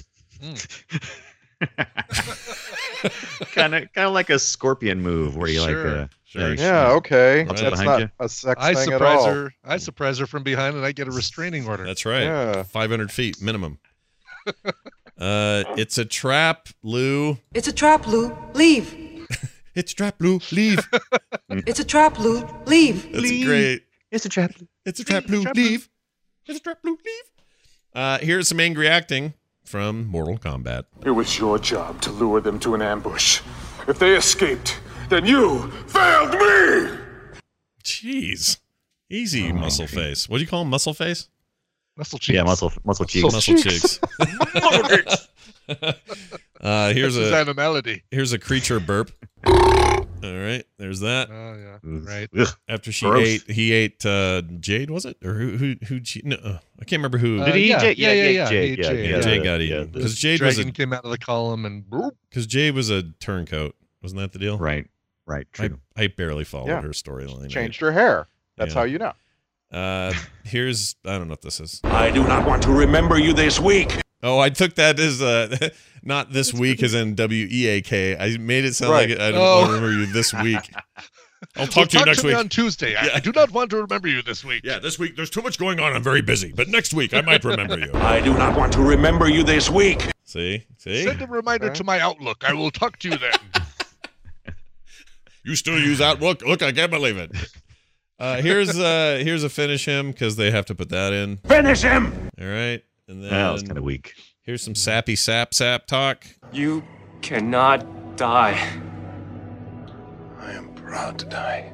Kind of, kind of like a scorpion move where you Sure, like, uh, sure. you Yeah, okay. Ups That's behind not you. a sex I thing at surprise all. her. I surprise her from behind, and I get a restraining order. That's right. Yeah. five hundred feet minimum. Uh, it's a trap, Lou. It's a trap, Lou. Leave. It's a trap, Lou. Leave. It's a trap, Lou. Leave. That's Leave. great. It's a trap. It's a trap, Lou. Leave. It's a trap, Lou. Leave. Uh, here's some angry acting from Mortal Kombat. It was your job to lure them to an ambush. If they escaped, then you failed me! Jeez. Easy, muscle face. What do you call him? Muscle face? Muscle cheeks. Yeah, muscle muscle cheeks. Muscle cheeks. Muscle cheeks. Uh, here's This is a animality. here's a creature burp. All right, there's that. Oh yeah, right. After she Gross. ate, he ate uh, Jade. Was it or who? Who? Who? She, no, uh, I can't remember who. Uh, Did he eat yeah, Jade? yeah, yeah, yeah. Jade. He ate Yeah, Jade. yeah, yeah, Jade yeah, got yeah, eaten the- because Jade was Dragon a came out of the column and boop. because Jade was a turncoat. Wasn't that the deal? Right, right, I, true. I barely followed Yeah. her storyline. Changed her hair. That's Yeah. how you know. Uh, here's I don't know what this is. I do not want to remember you this week. Oh, I took that as uh, not this week as in W E A K. I made it sound Right. like I don't Oh. want to remember you this week. I'll talk Well, to you next me week. on Tuesday. I, Yeah. I do not want to remember you this week. Yeah, this week there's too much going on. I'm very busy, but next week I might remember you. I do not want to remember you this week. See, see, Send a reminder to my Outlook. I will talk to you then. you still use Outlook? Look, I can't believe it. Uh, here's uh, here's a finish him because they have to put that in. Finish him! All right, and then That was kind of weak. here's some sappy sap sap talk. You cannot die. I am proud to die.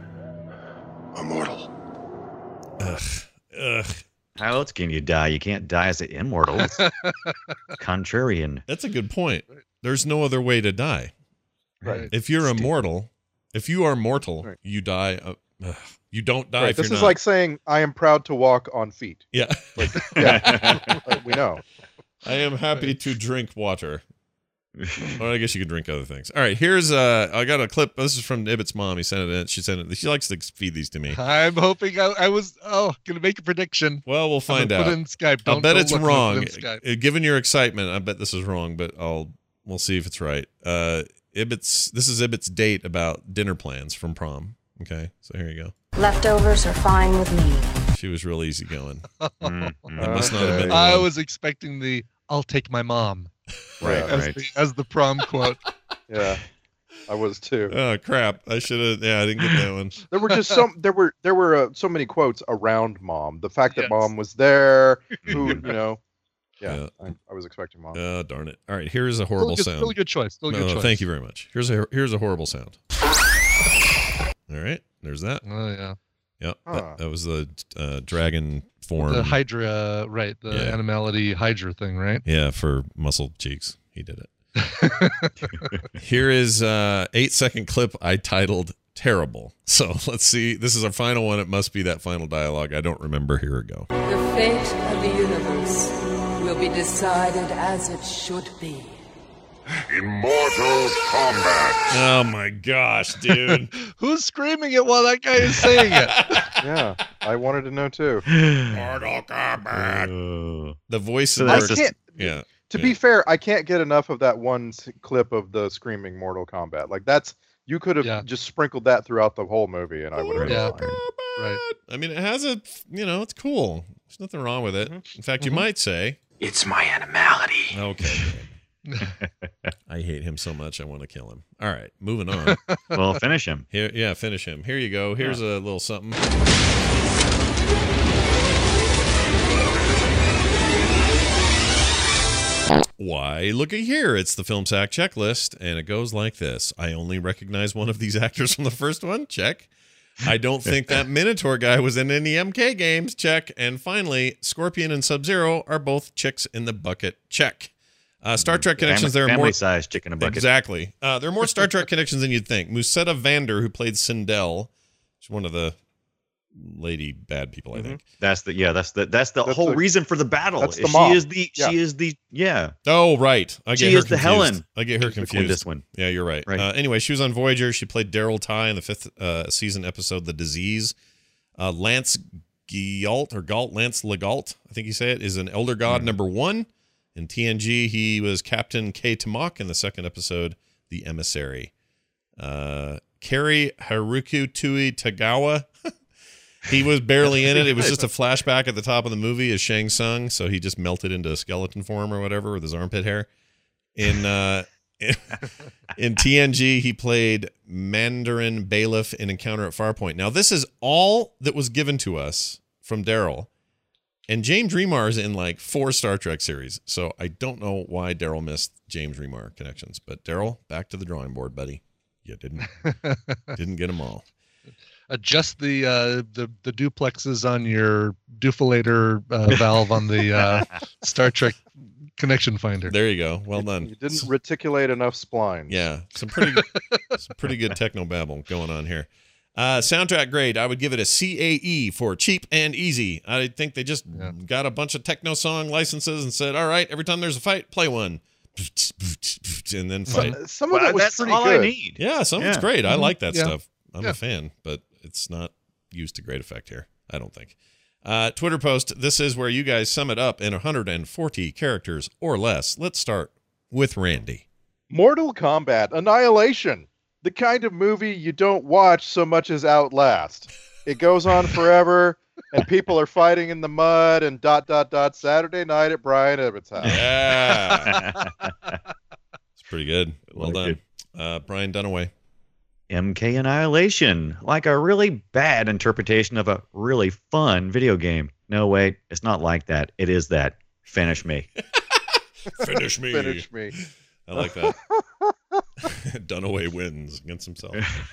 Immortal. Ugh, ugh. How else can you die? You can't die as an immortal. It's contrarian. That's a good point. There's no other way to die. Right. If you're immortal, if you are mortal, Right. you die. Uh, ugh. You don't die Right, if this you're is not. like saying, I am proud to walk on feet. Yeah. Yeah, uh, we know. I am happy to drink water. Well, I guess you can drink other things. All right, here's uh I got a clip. This is from Ibbott's mom. He sent it in. She sent it. She likes to feed these to me. I'm hoping I, I was oh gonna make a prediction. Well, we'll find I'm out. gonna Put it in Skype. I'll Don't, bet don't it's look, I'll wrong. put it in Skype. Uh, Given your excitement, I bet this is wrong, but I'll we'll see if it's right. Uh Ibbott's this is Ibbott's date about dinner plans from prom. Okay, so here you go. Leftovers are fine with me. She was real easygoing. Mm, That must not have been the I one. was expecting the "I'll take my mom" Right, as, right. the, as the prom quote. Yeah, I was too. Oh crap! I should have. Yeah, I didn't get that one. There were just so there were there were uh, so many quotes around mom. The fact that Yes. mom was there, who you know, yeah, Yeah. I, I was expecting mom. Oh darn it! All right, here's a Still horrible good, sound. still a good choice. Still a good No, choice. thank you very much. Here's a here's a horrible sound. All right, there's that. Oh yeah, Yep, Huh. that, that was the uh, dragon form. the Hydra, right? The Yeah. animality Hydra thing, right? Yeah, for muscle cheeks, he did it. Here is uh eight second clip I titled "Terrible." So let's see. This is our final one. It must be that final dialogue. I don't remember. Here we go. The fate of the universe will be decided as it should be. Immortal Combat. Oh my gosh, dude! Who's screaming it while that guy is saying it? Yeah, I wanted to know too. Mortal Kombat. Uh, The voice So of I the can't. yeah. To yeah. be fair, I can't get enough of that one s- clip of the screaming Mortal Kombat. Like that's you could have Yeah. just sprinkled that throughout the whole movie, and I would have been Yeah. fine. Right. I mean, it has a, you know, it's cool. There's nothing wrong with it. In fact, you Mhm. might say, It's my animality. okay, I hate him so much, I want to kill him. All right, moving on. well, finish him. Here, yeah, finish him. Here you go. Here's a little something. Why, looky here. It's the Film Sack checklist, and it goes like this. I only recognize one of these actors from the first one. Check. I don't think that Minotaur guy was in any M K games. Check. And finally, Scorpion and Sub-Zero are both chicks in the bucket. Check. Uh, Star Trek connections. Family, There are more size chicken in a bucket. Exactly. Uh, there are more Star Trek connections than you'd think. Musetta Vander, who played Sindel, she's one of the lady bad people, I think. That's the yeah. That's the that's the That's whole the- reason for the battle. that's the she mom. is the Yeah. she is the yeah. Oh, right. I get She her is the confused. Helen. I get her The Queen, confused. this one. Yeah, you're right. Right. Uh, anyway, she was on Voyager. She played Daryl Ty in the fifth uh, season episode, The Disease. Uh, Lance Gault, or Galt, Lance Legault, I think you say it, is an Elder God number one. In T N G, he was Captain K. Tamok in the second episode, The Emissary. Uh, Kari Haruku Tui Tagawa. He was barely in it. It was just a flashback at the top of the movie as Shang Tsung, so he just melted into skeleton form or whatever with his armpit hair. In uh, in, in T N G, he played Mandarin Bailiff in Encounter at Farpoint. Now, this is all that was given to us from Daryl. And James Remar's in like four Star Trek series, so I don't know why Daryl missed James Remar connections. But Daryl, back to the drawing board, buddy. You didn't didn't get them all. Adjust the uh, the the duplexes on your dufilator uh, valve on the uh, Star Trek connection finder. There you go. Well done. You didn't reticulate enough splines. Yeah, some pretty some pretty good technobabble going on here. Uh, soundtrack grade, I would give it a C A E for cheap and easy. I think they just yeah. got a bunch of techno song licenses and said, all right, every time there's a fight, play one. And then fight. Some, some of well, it was that's pretty all good. I need. Yeah, some of yeah. it's great. I like that yeah. stuff. I'm yeah. a fan, but it's not used to great effect here, I don't think. Uh, Twitter post, this is where you guys sum it up in one hundred forty characters or less. Let's start with Randy. Mortal Kombat Annihilation. The kind of movie you don't watch so much as Outlast. It goes on forever, and people are fighting in the mud, and dot, dot, dot, Saturday night at Brian Ibbott's house. Yeah. It's pretty good. Well done. Uh, Brian Dunaway. M K Annihilation. Like a really bad interpretation of a really fun video game. No, wait, it's not like that. It is that. Finish me. Finish me. Finish me. I like that. Dunaway wins against himself.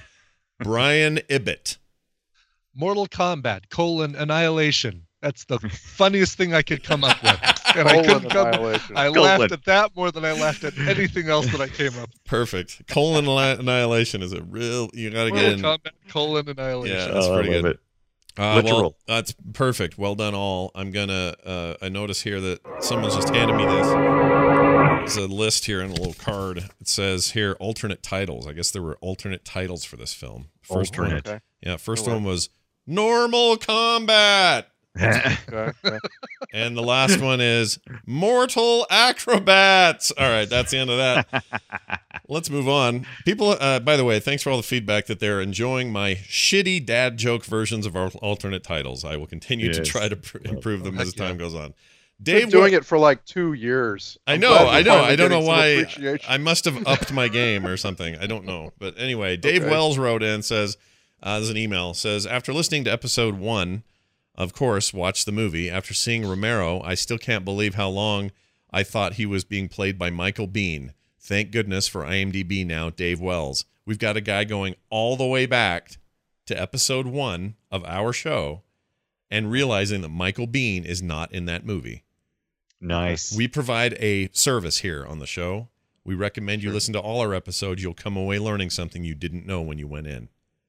Brian Ibbott. Mortal Kombat, colon, Annihilation. That's the funniest thing I could come up with. And I couldn't come I colon. laughed at that more than I laughed at anything else that I came up with. Perfect. Colon Annihilation is a real, you got to get in. Mortal Kombat, colon, Annihilation. Yeah, that's oh, pretty good. It. Uh, Literal. well, that's perfect. Well done, all. I'm gonna. Uh, I notice here that someone's just handed me this. There's a list here in a little card. It says here alternate titles. I guess there were alternate titles for this film. First alternate. one, yeah. First one was Normal Combat, okay, okay. and the last one is Mortal Acrobats. All right, that's the end of that. Let's move on. People, uh, by the way, thanks for all the feedback that they're enjoying my shitty dad joke versions of our alternate titles. I will continue yes. to try to pr- improve them as time goes on. Dave, doing it for like two years. I know, I know. I don't know why. I must have upped my game or something. I don't know. But anyway, Dave okay. Wells wrote in, says, uh, there's an email, says, after listening to episode one, of course, watch the movie. After seeing Romero, I still can't believe how long I thought he was being played by Michael Biehn. Thank goodness for IMDb now, Dave Wells. We've got a guy going all the way back to episode one of our show and realizing that Michael Biehn is not in that movie. Nice. We provide a service here on the show. We recommend you Sure. listen to all our episodes. You'll come away learning something you didn't know when you went in.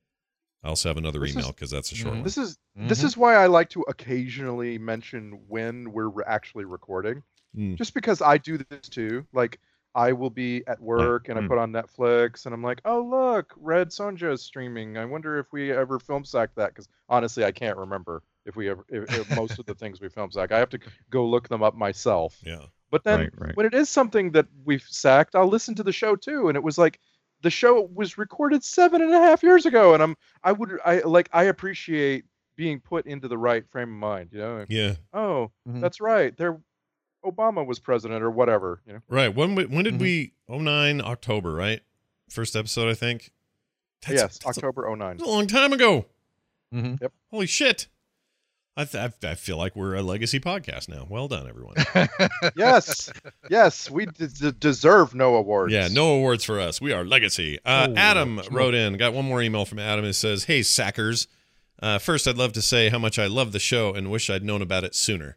I also have another This email is- because that's a short one. This is this is why I like to occasionally mention when we're re- actually recording, Mm. just because I do this too. Like I will be at work and I Mm. put on Netflix and I'm like, oh look, Red Sonja is streaming. I wonder if we ever film sacked that, because honestly I can't remember if we ever if, if most of the things we film sack. I have to go look them up myself. Yeah. But then Right, right. when it is something that we've sacked, I'll listen to the show too. And it was like the show was recorded seven and a half years ago, and I'm I would I like I appreciate being put into the right frame of mind. You know. Yeah. Oh, Mhm. that's right. There, Obama was president or whatever. You know. Right. When we- when did Mhm. we? oh nine October, right? First episode, I think. That's- yes, that's a- October oh nine. That's a long time ago. Mhm. Yep. Holy shit. I, th- I I feel like we're a legacy podcast now. Well done, everyone. Yes, yes, we d- d- deserve no awards. Yeah, no awards for us. We are legacy. Uh, Oh, Adam sure. wrote in. Got one more email from Adam. It says, hey, Sackers. Uh, first, I'd love to say how much I love the show and wish I'd known about it sooner.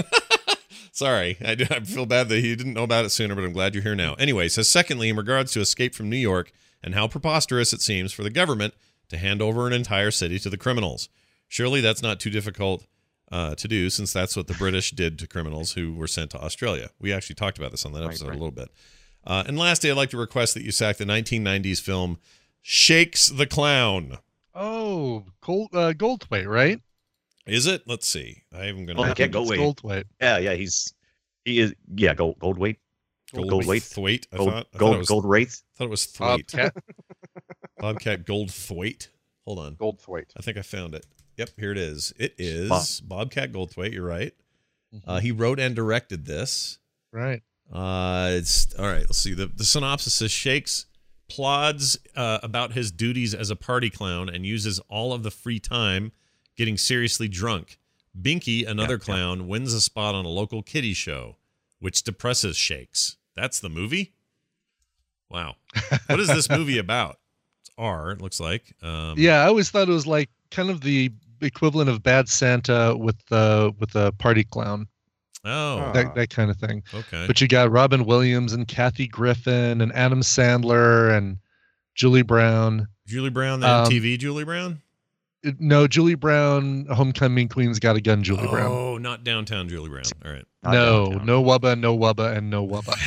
Sorry, I, do, I feel bad that you didn't know about it sooner, but I'm glad you're here now. Anyway, says, secondly, in regards to Escape from New York and how preposterous it seems for the government to hand over an entire city to the criminals. Surely that's not too difficult uh, to do, since that's what the British did to criminals who were sent to Australia. We actually talked about this on that Right, episode right. a little bit. Uh, and lastly, I'd like to request that you sack the nineteen nineties film Shakes the Clown. Oh, gold, uh, Goldthwait, right? Is it? Let's see. I'm going Oh, to... okay, go It's wait. Goldthwait. Yeah, yeah, he's he is yeah, gold gold weight. Gold weight. Thwaite, I Gold thought. I thought gold it was, gold wraith. thought it was Thwaite. Bobcat. Bobcat Goldthwait. Hold on. Goldthwait. I think I found it. Yep, here it is. It is Bob. Bobcat Goldthwait. You're right. Uh, he wrote and directed this. Right. Uh, it's all right. Let's see. The, the synopsis says Shakes plods uh, about his duties as a party clown and uses all of the free time getting seriously drunk. Binky, another Yeah, clown, yeah. wins a spot on a local kiddie show, which depresses Shakes. That's the movie? Wow. What is this movie about? It's R, it looks like. Um, Yeah, I always thought it was like kind of the equivalent of Bad Santa with the with the party clown. Oh. That that kind of thing. Okay. But you got Robin Williams and Kathy Griffin and Adam Sandler and Julie Brown. Julie Brown, the Um, M T V Julie Brown? No, Julie Brown, Homecoming Queen's Got a Gun, Julie oh, Brown. Oh, not downtown Julie Brown. All right. Not no, downtown. no wubba, no wubba, and no wubba.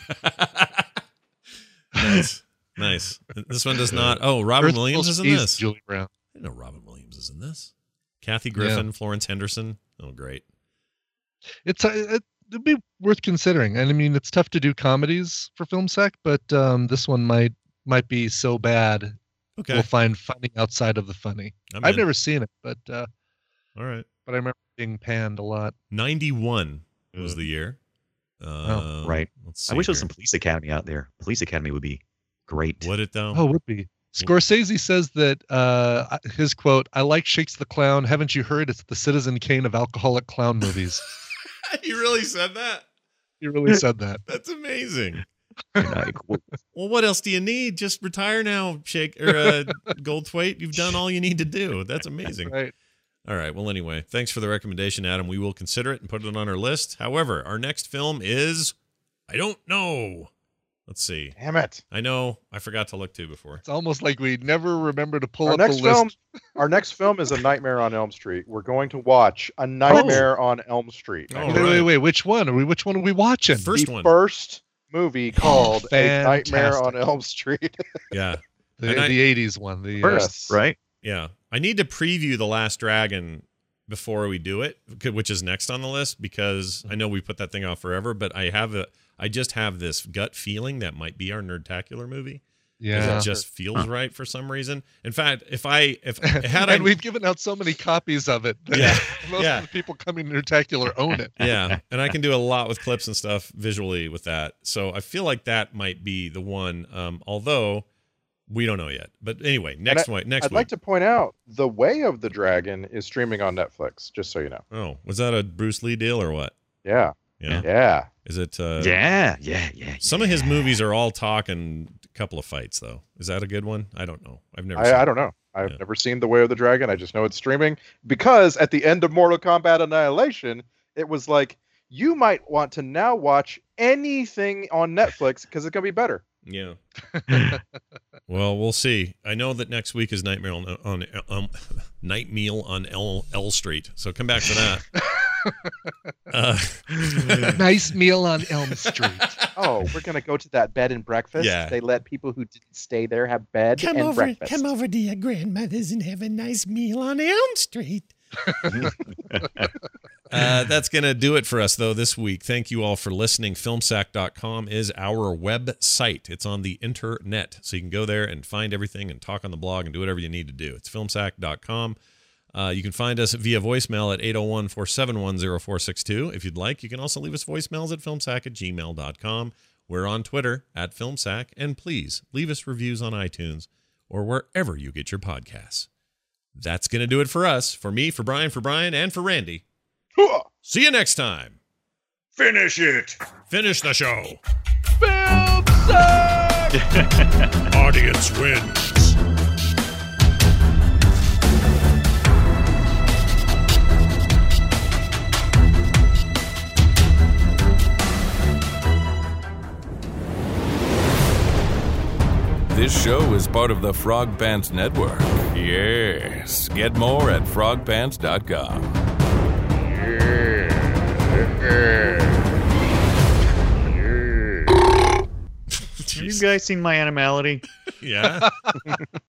Nice. Nice. This one does not. Oh, Robin Earth Williams Will is in Sneeze, this. Julie Brown. I didn't know Robin Williams is in this. Kathy Griffin, Yeah. Florence Henderson. Oh, great. It's a, it, it'd be worth considering. And I mean, it's tough to do comedies for FilmSec, but um, this one might might be so bad. Okay. We'll find funny outside of the funny. I'm I've in. never seen it, but uh, All right. but I remember being panned a lot. ninety-one was the year. Uh, Oh, right. Let's see I wish there was here. some Police Academy out there. Police Academy would be great. Would it, though? Oh, would be. Scorsese says that uh, his quote, "I like Shakes the Clown. Haven't you heard? It's the Citizen Kane of alcoholic clown movies." You really said that? He really said that. That's amazing. Like, w- Well, what else do you need? Just retire now, Shake or uh, Goldthwait. You've done all you need to do. That's amazing. Right. All right. Well, anyway, thanks for the recommendation, Adam. We will consider it and put it on our list. However, our next film is I don't know. Let's see. Damn it. I know. I forgot to look too before. It's almost like we never remember to pull Our up next the list. film, our next film is A Nightmare on Elm Street. We're going to watch A Nightmare on Elm Street. Oh, wait, right. wait, wait. Which one are we? Which one are we watching? First the one. first movie called A Nightmare fantastic. on Elm Street. Yeah. The, And I- the eighties one. The first, Yes. right? Yeah. I need to preview The Last Dragon before we do it, which is next on the list, because I know we put that thing off forever, but I have a, I just have this gut feeling that might be our Nerdtacular movie. 'Cause yeah. It just feels right for some reason. In fact, if I, if had I, and we've given out so many copies of it. that Yeah, Most yeah. of the people coming to Nerdtacular own it. yeah, and I can do a lot with clips and stuff visually with that. So I feel like that might be the one, um, although we don't know yet. But anyway, next And I- one, next I'd week. like to point out The Way of the Dragon is streaming on Netflix, just so you know. Oh, was that a Bruce Lee deal or what? Yeah. Yeah. Yeah. Is it? Uh, Yeah, yeah, yeah. Some of his movies are all talk and a couple of fights, though. Is that a good one? I don't know. I've never. seen I, I it. don't know. I've Yeah. never seen The Way of the Dragon. I just know it's streaming because at the end of Mortal Kombat Annihilation, it was like, you might want to now watch anything on Netflix because it's going to be better. Yeah. Well, we'll see. I know that next week is Nightmare on, on um, Night Meal on L, L Street, so come back for that. uh, Nice meal on Elm Street. Oh, we're going to go to that bed and breakfast. Yeah. They let people who didn't stay there have bed and breakfast. over to your grandmother's and have a nice meal on Elm Street. Uh, that's going to do it for us, though, this week. Thank you all for listening. Filmsack dot com is our website. It's on the internet, so you can go there and find everything and talk on the blog and do whatever you need to do. It's filmsack dot com. Uh, you can find us via voicemail at eight oh one, four seven one, oh four six two if you'd like. You can also leave us voicemails at filmsack at gmail dot com. We're on Twitter at Filmsack, and please leave us reviews on iTunes or wherever you get your podcasts. That's going to do it for us, for me, for Brian, for Brian, and for Randy. See you next time. Finish it! Finish the show. Audience wins. This show is part of the Frog Pants Network. Yes. Get more at frog pants dot com. Have you guys seen my animality? Yeah.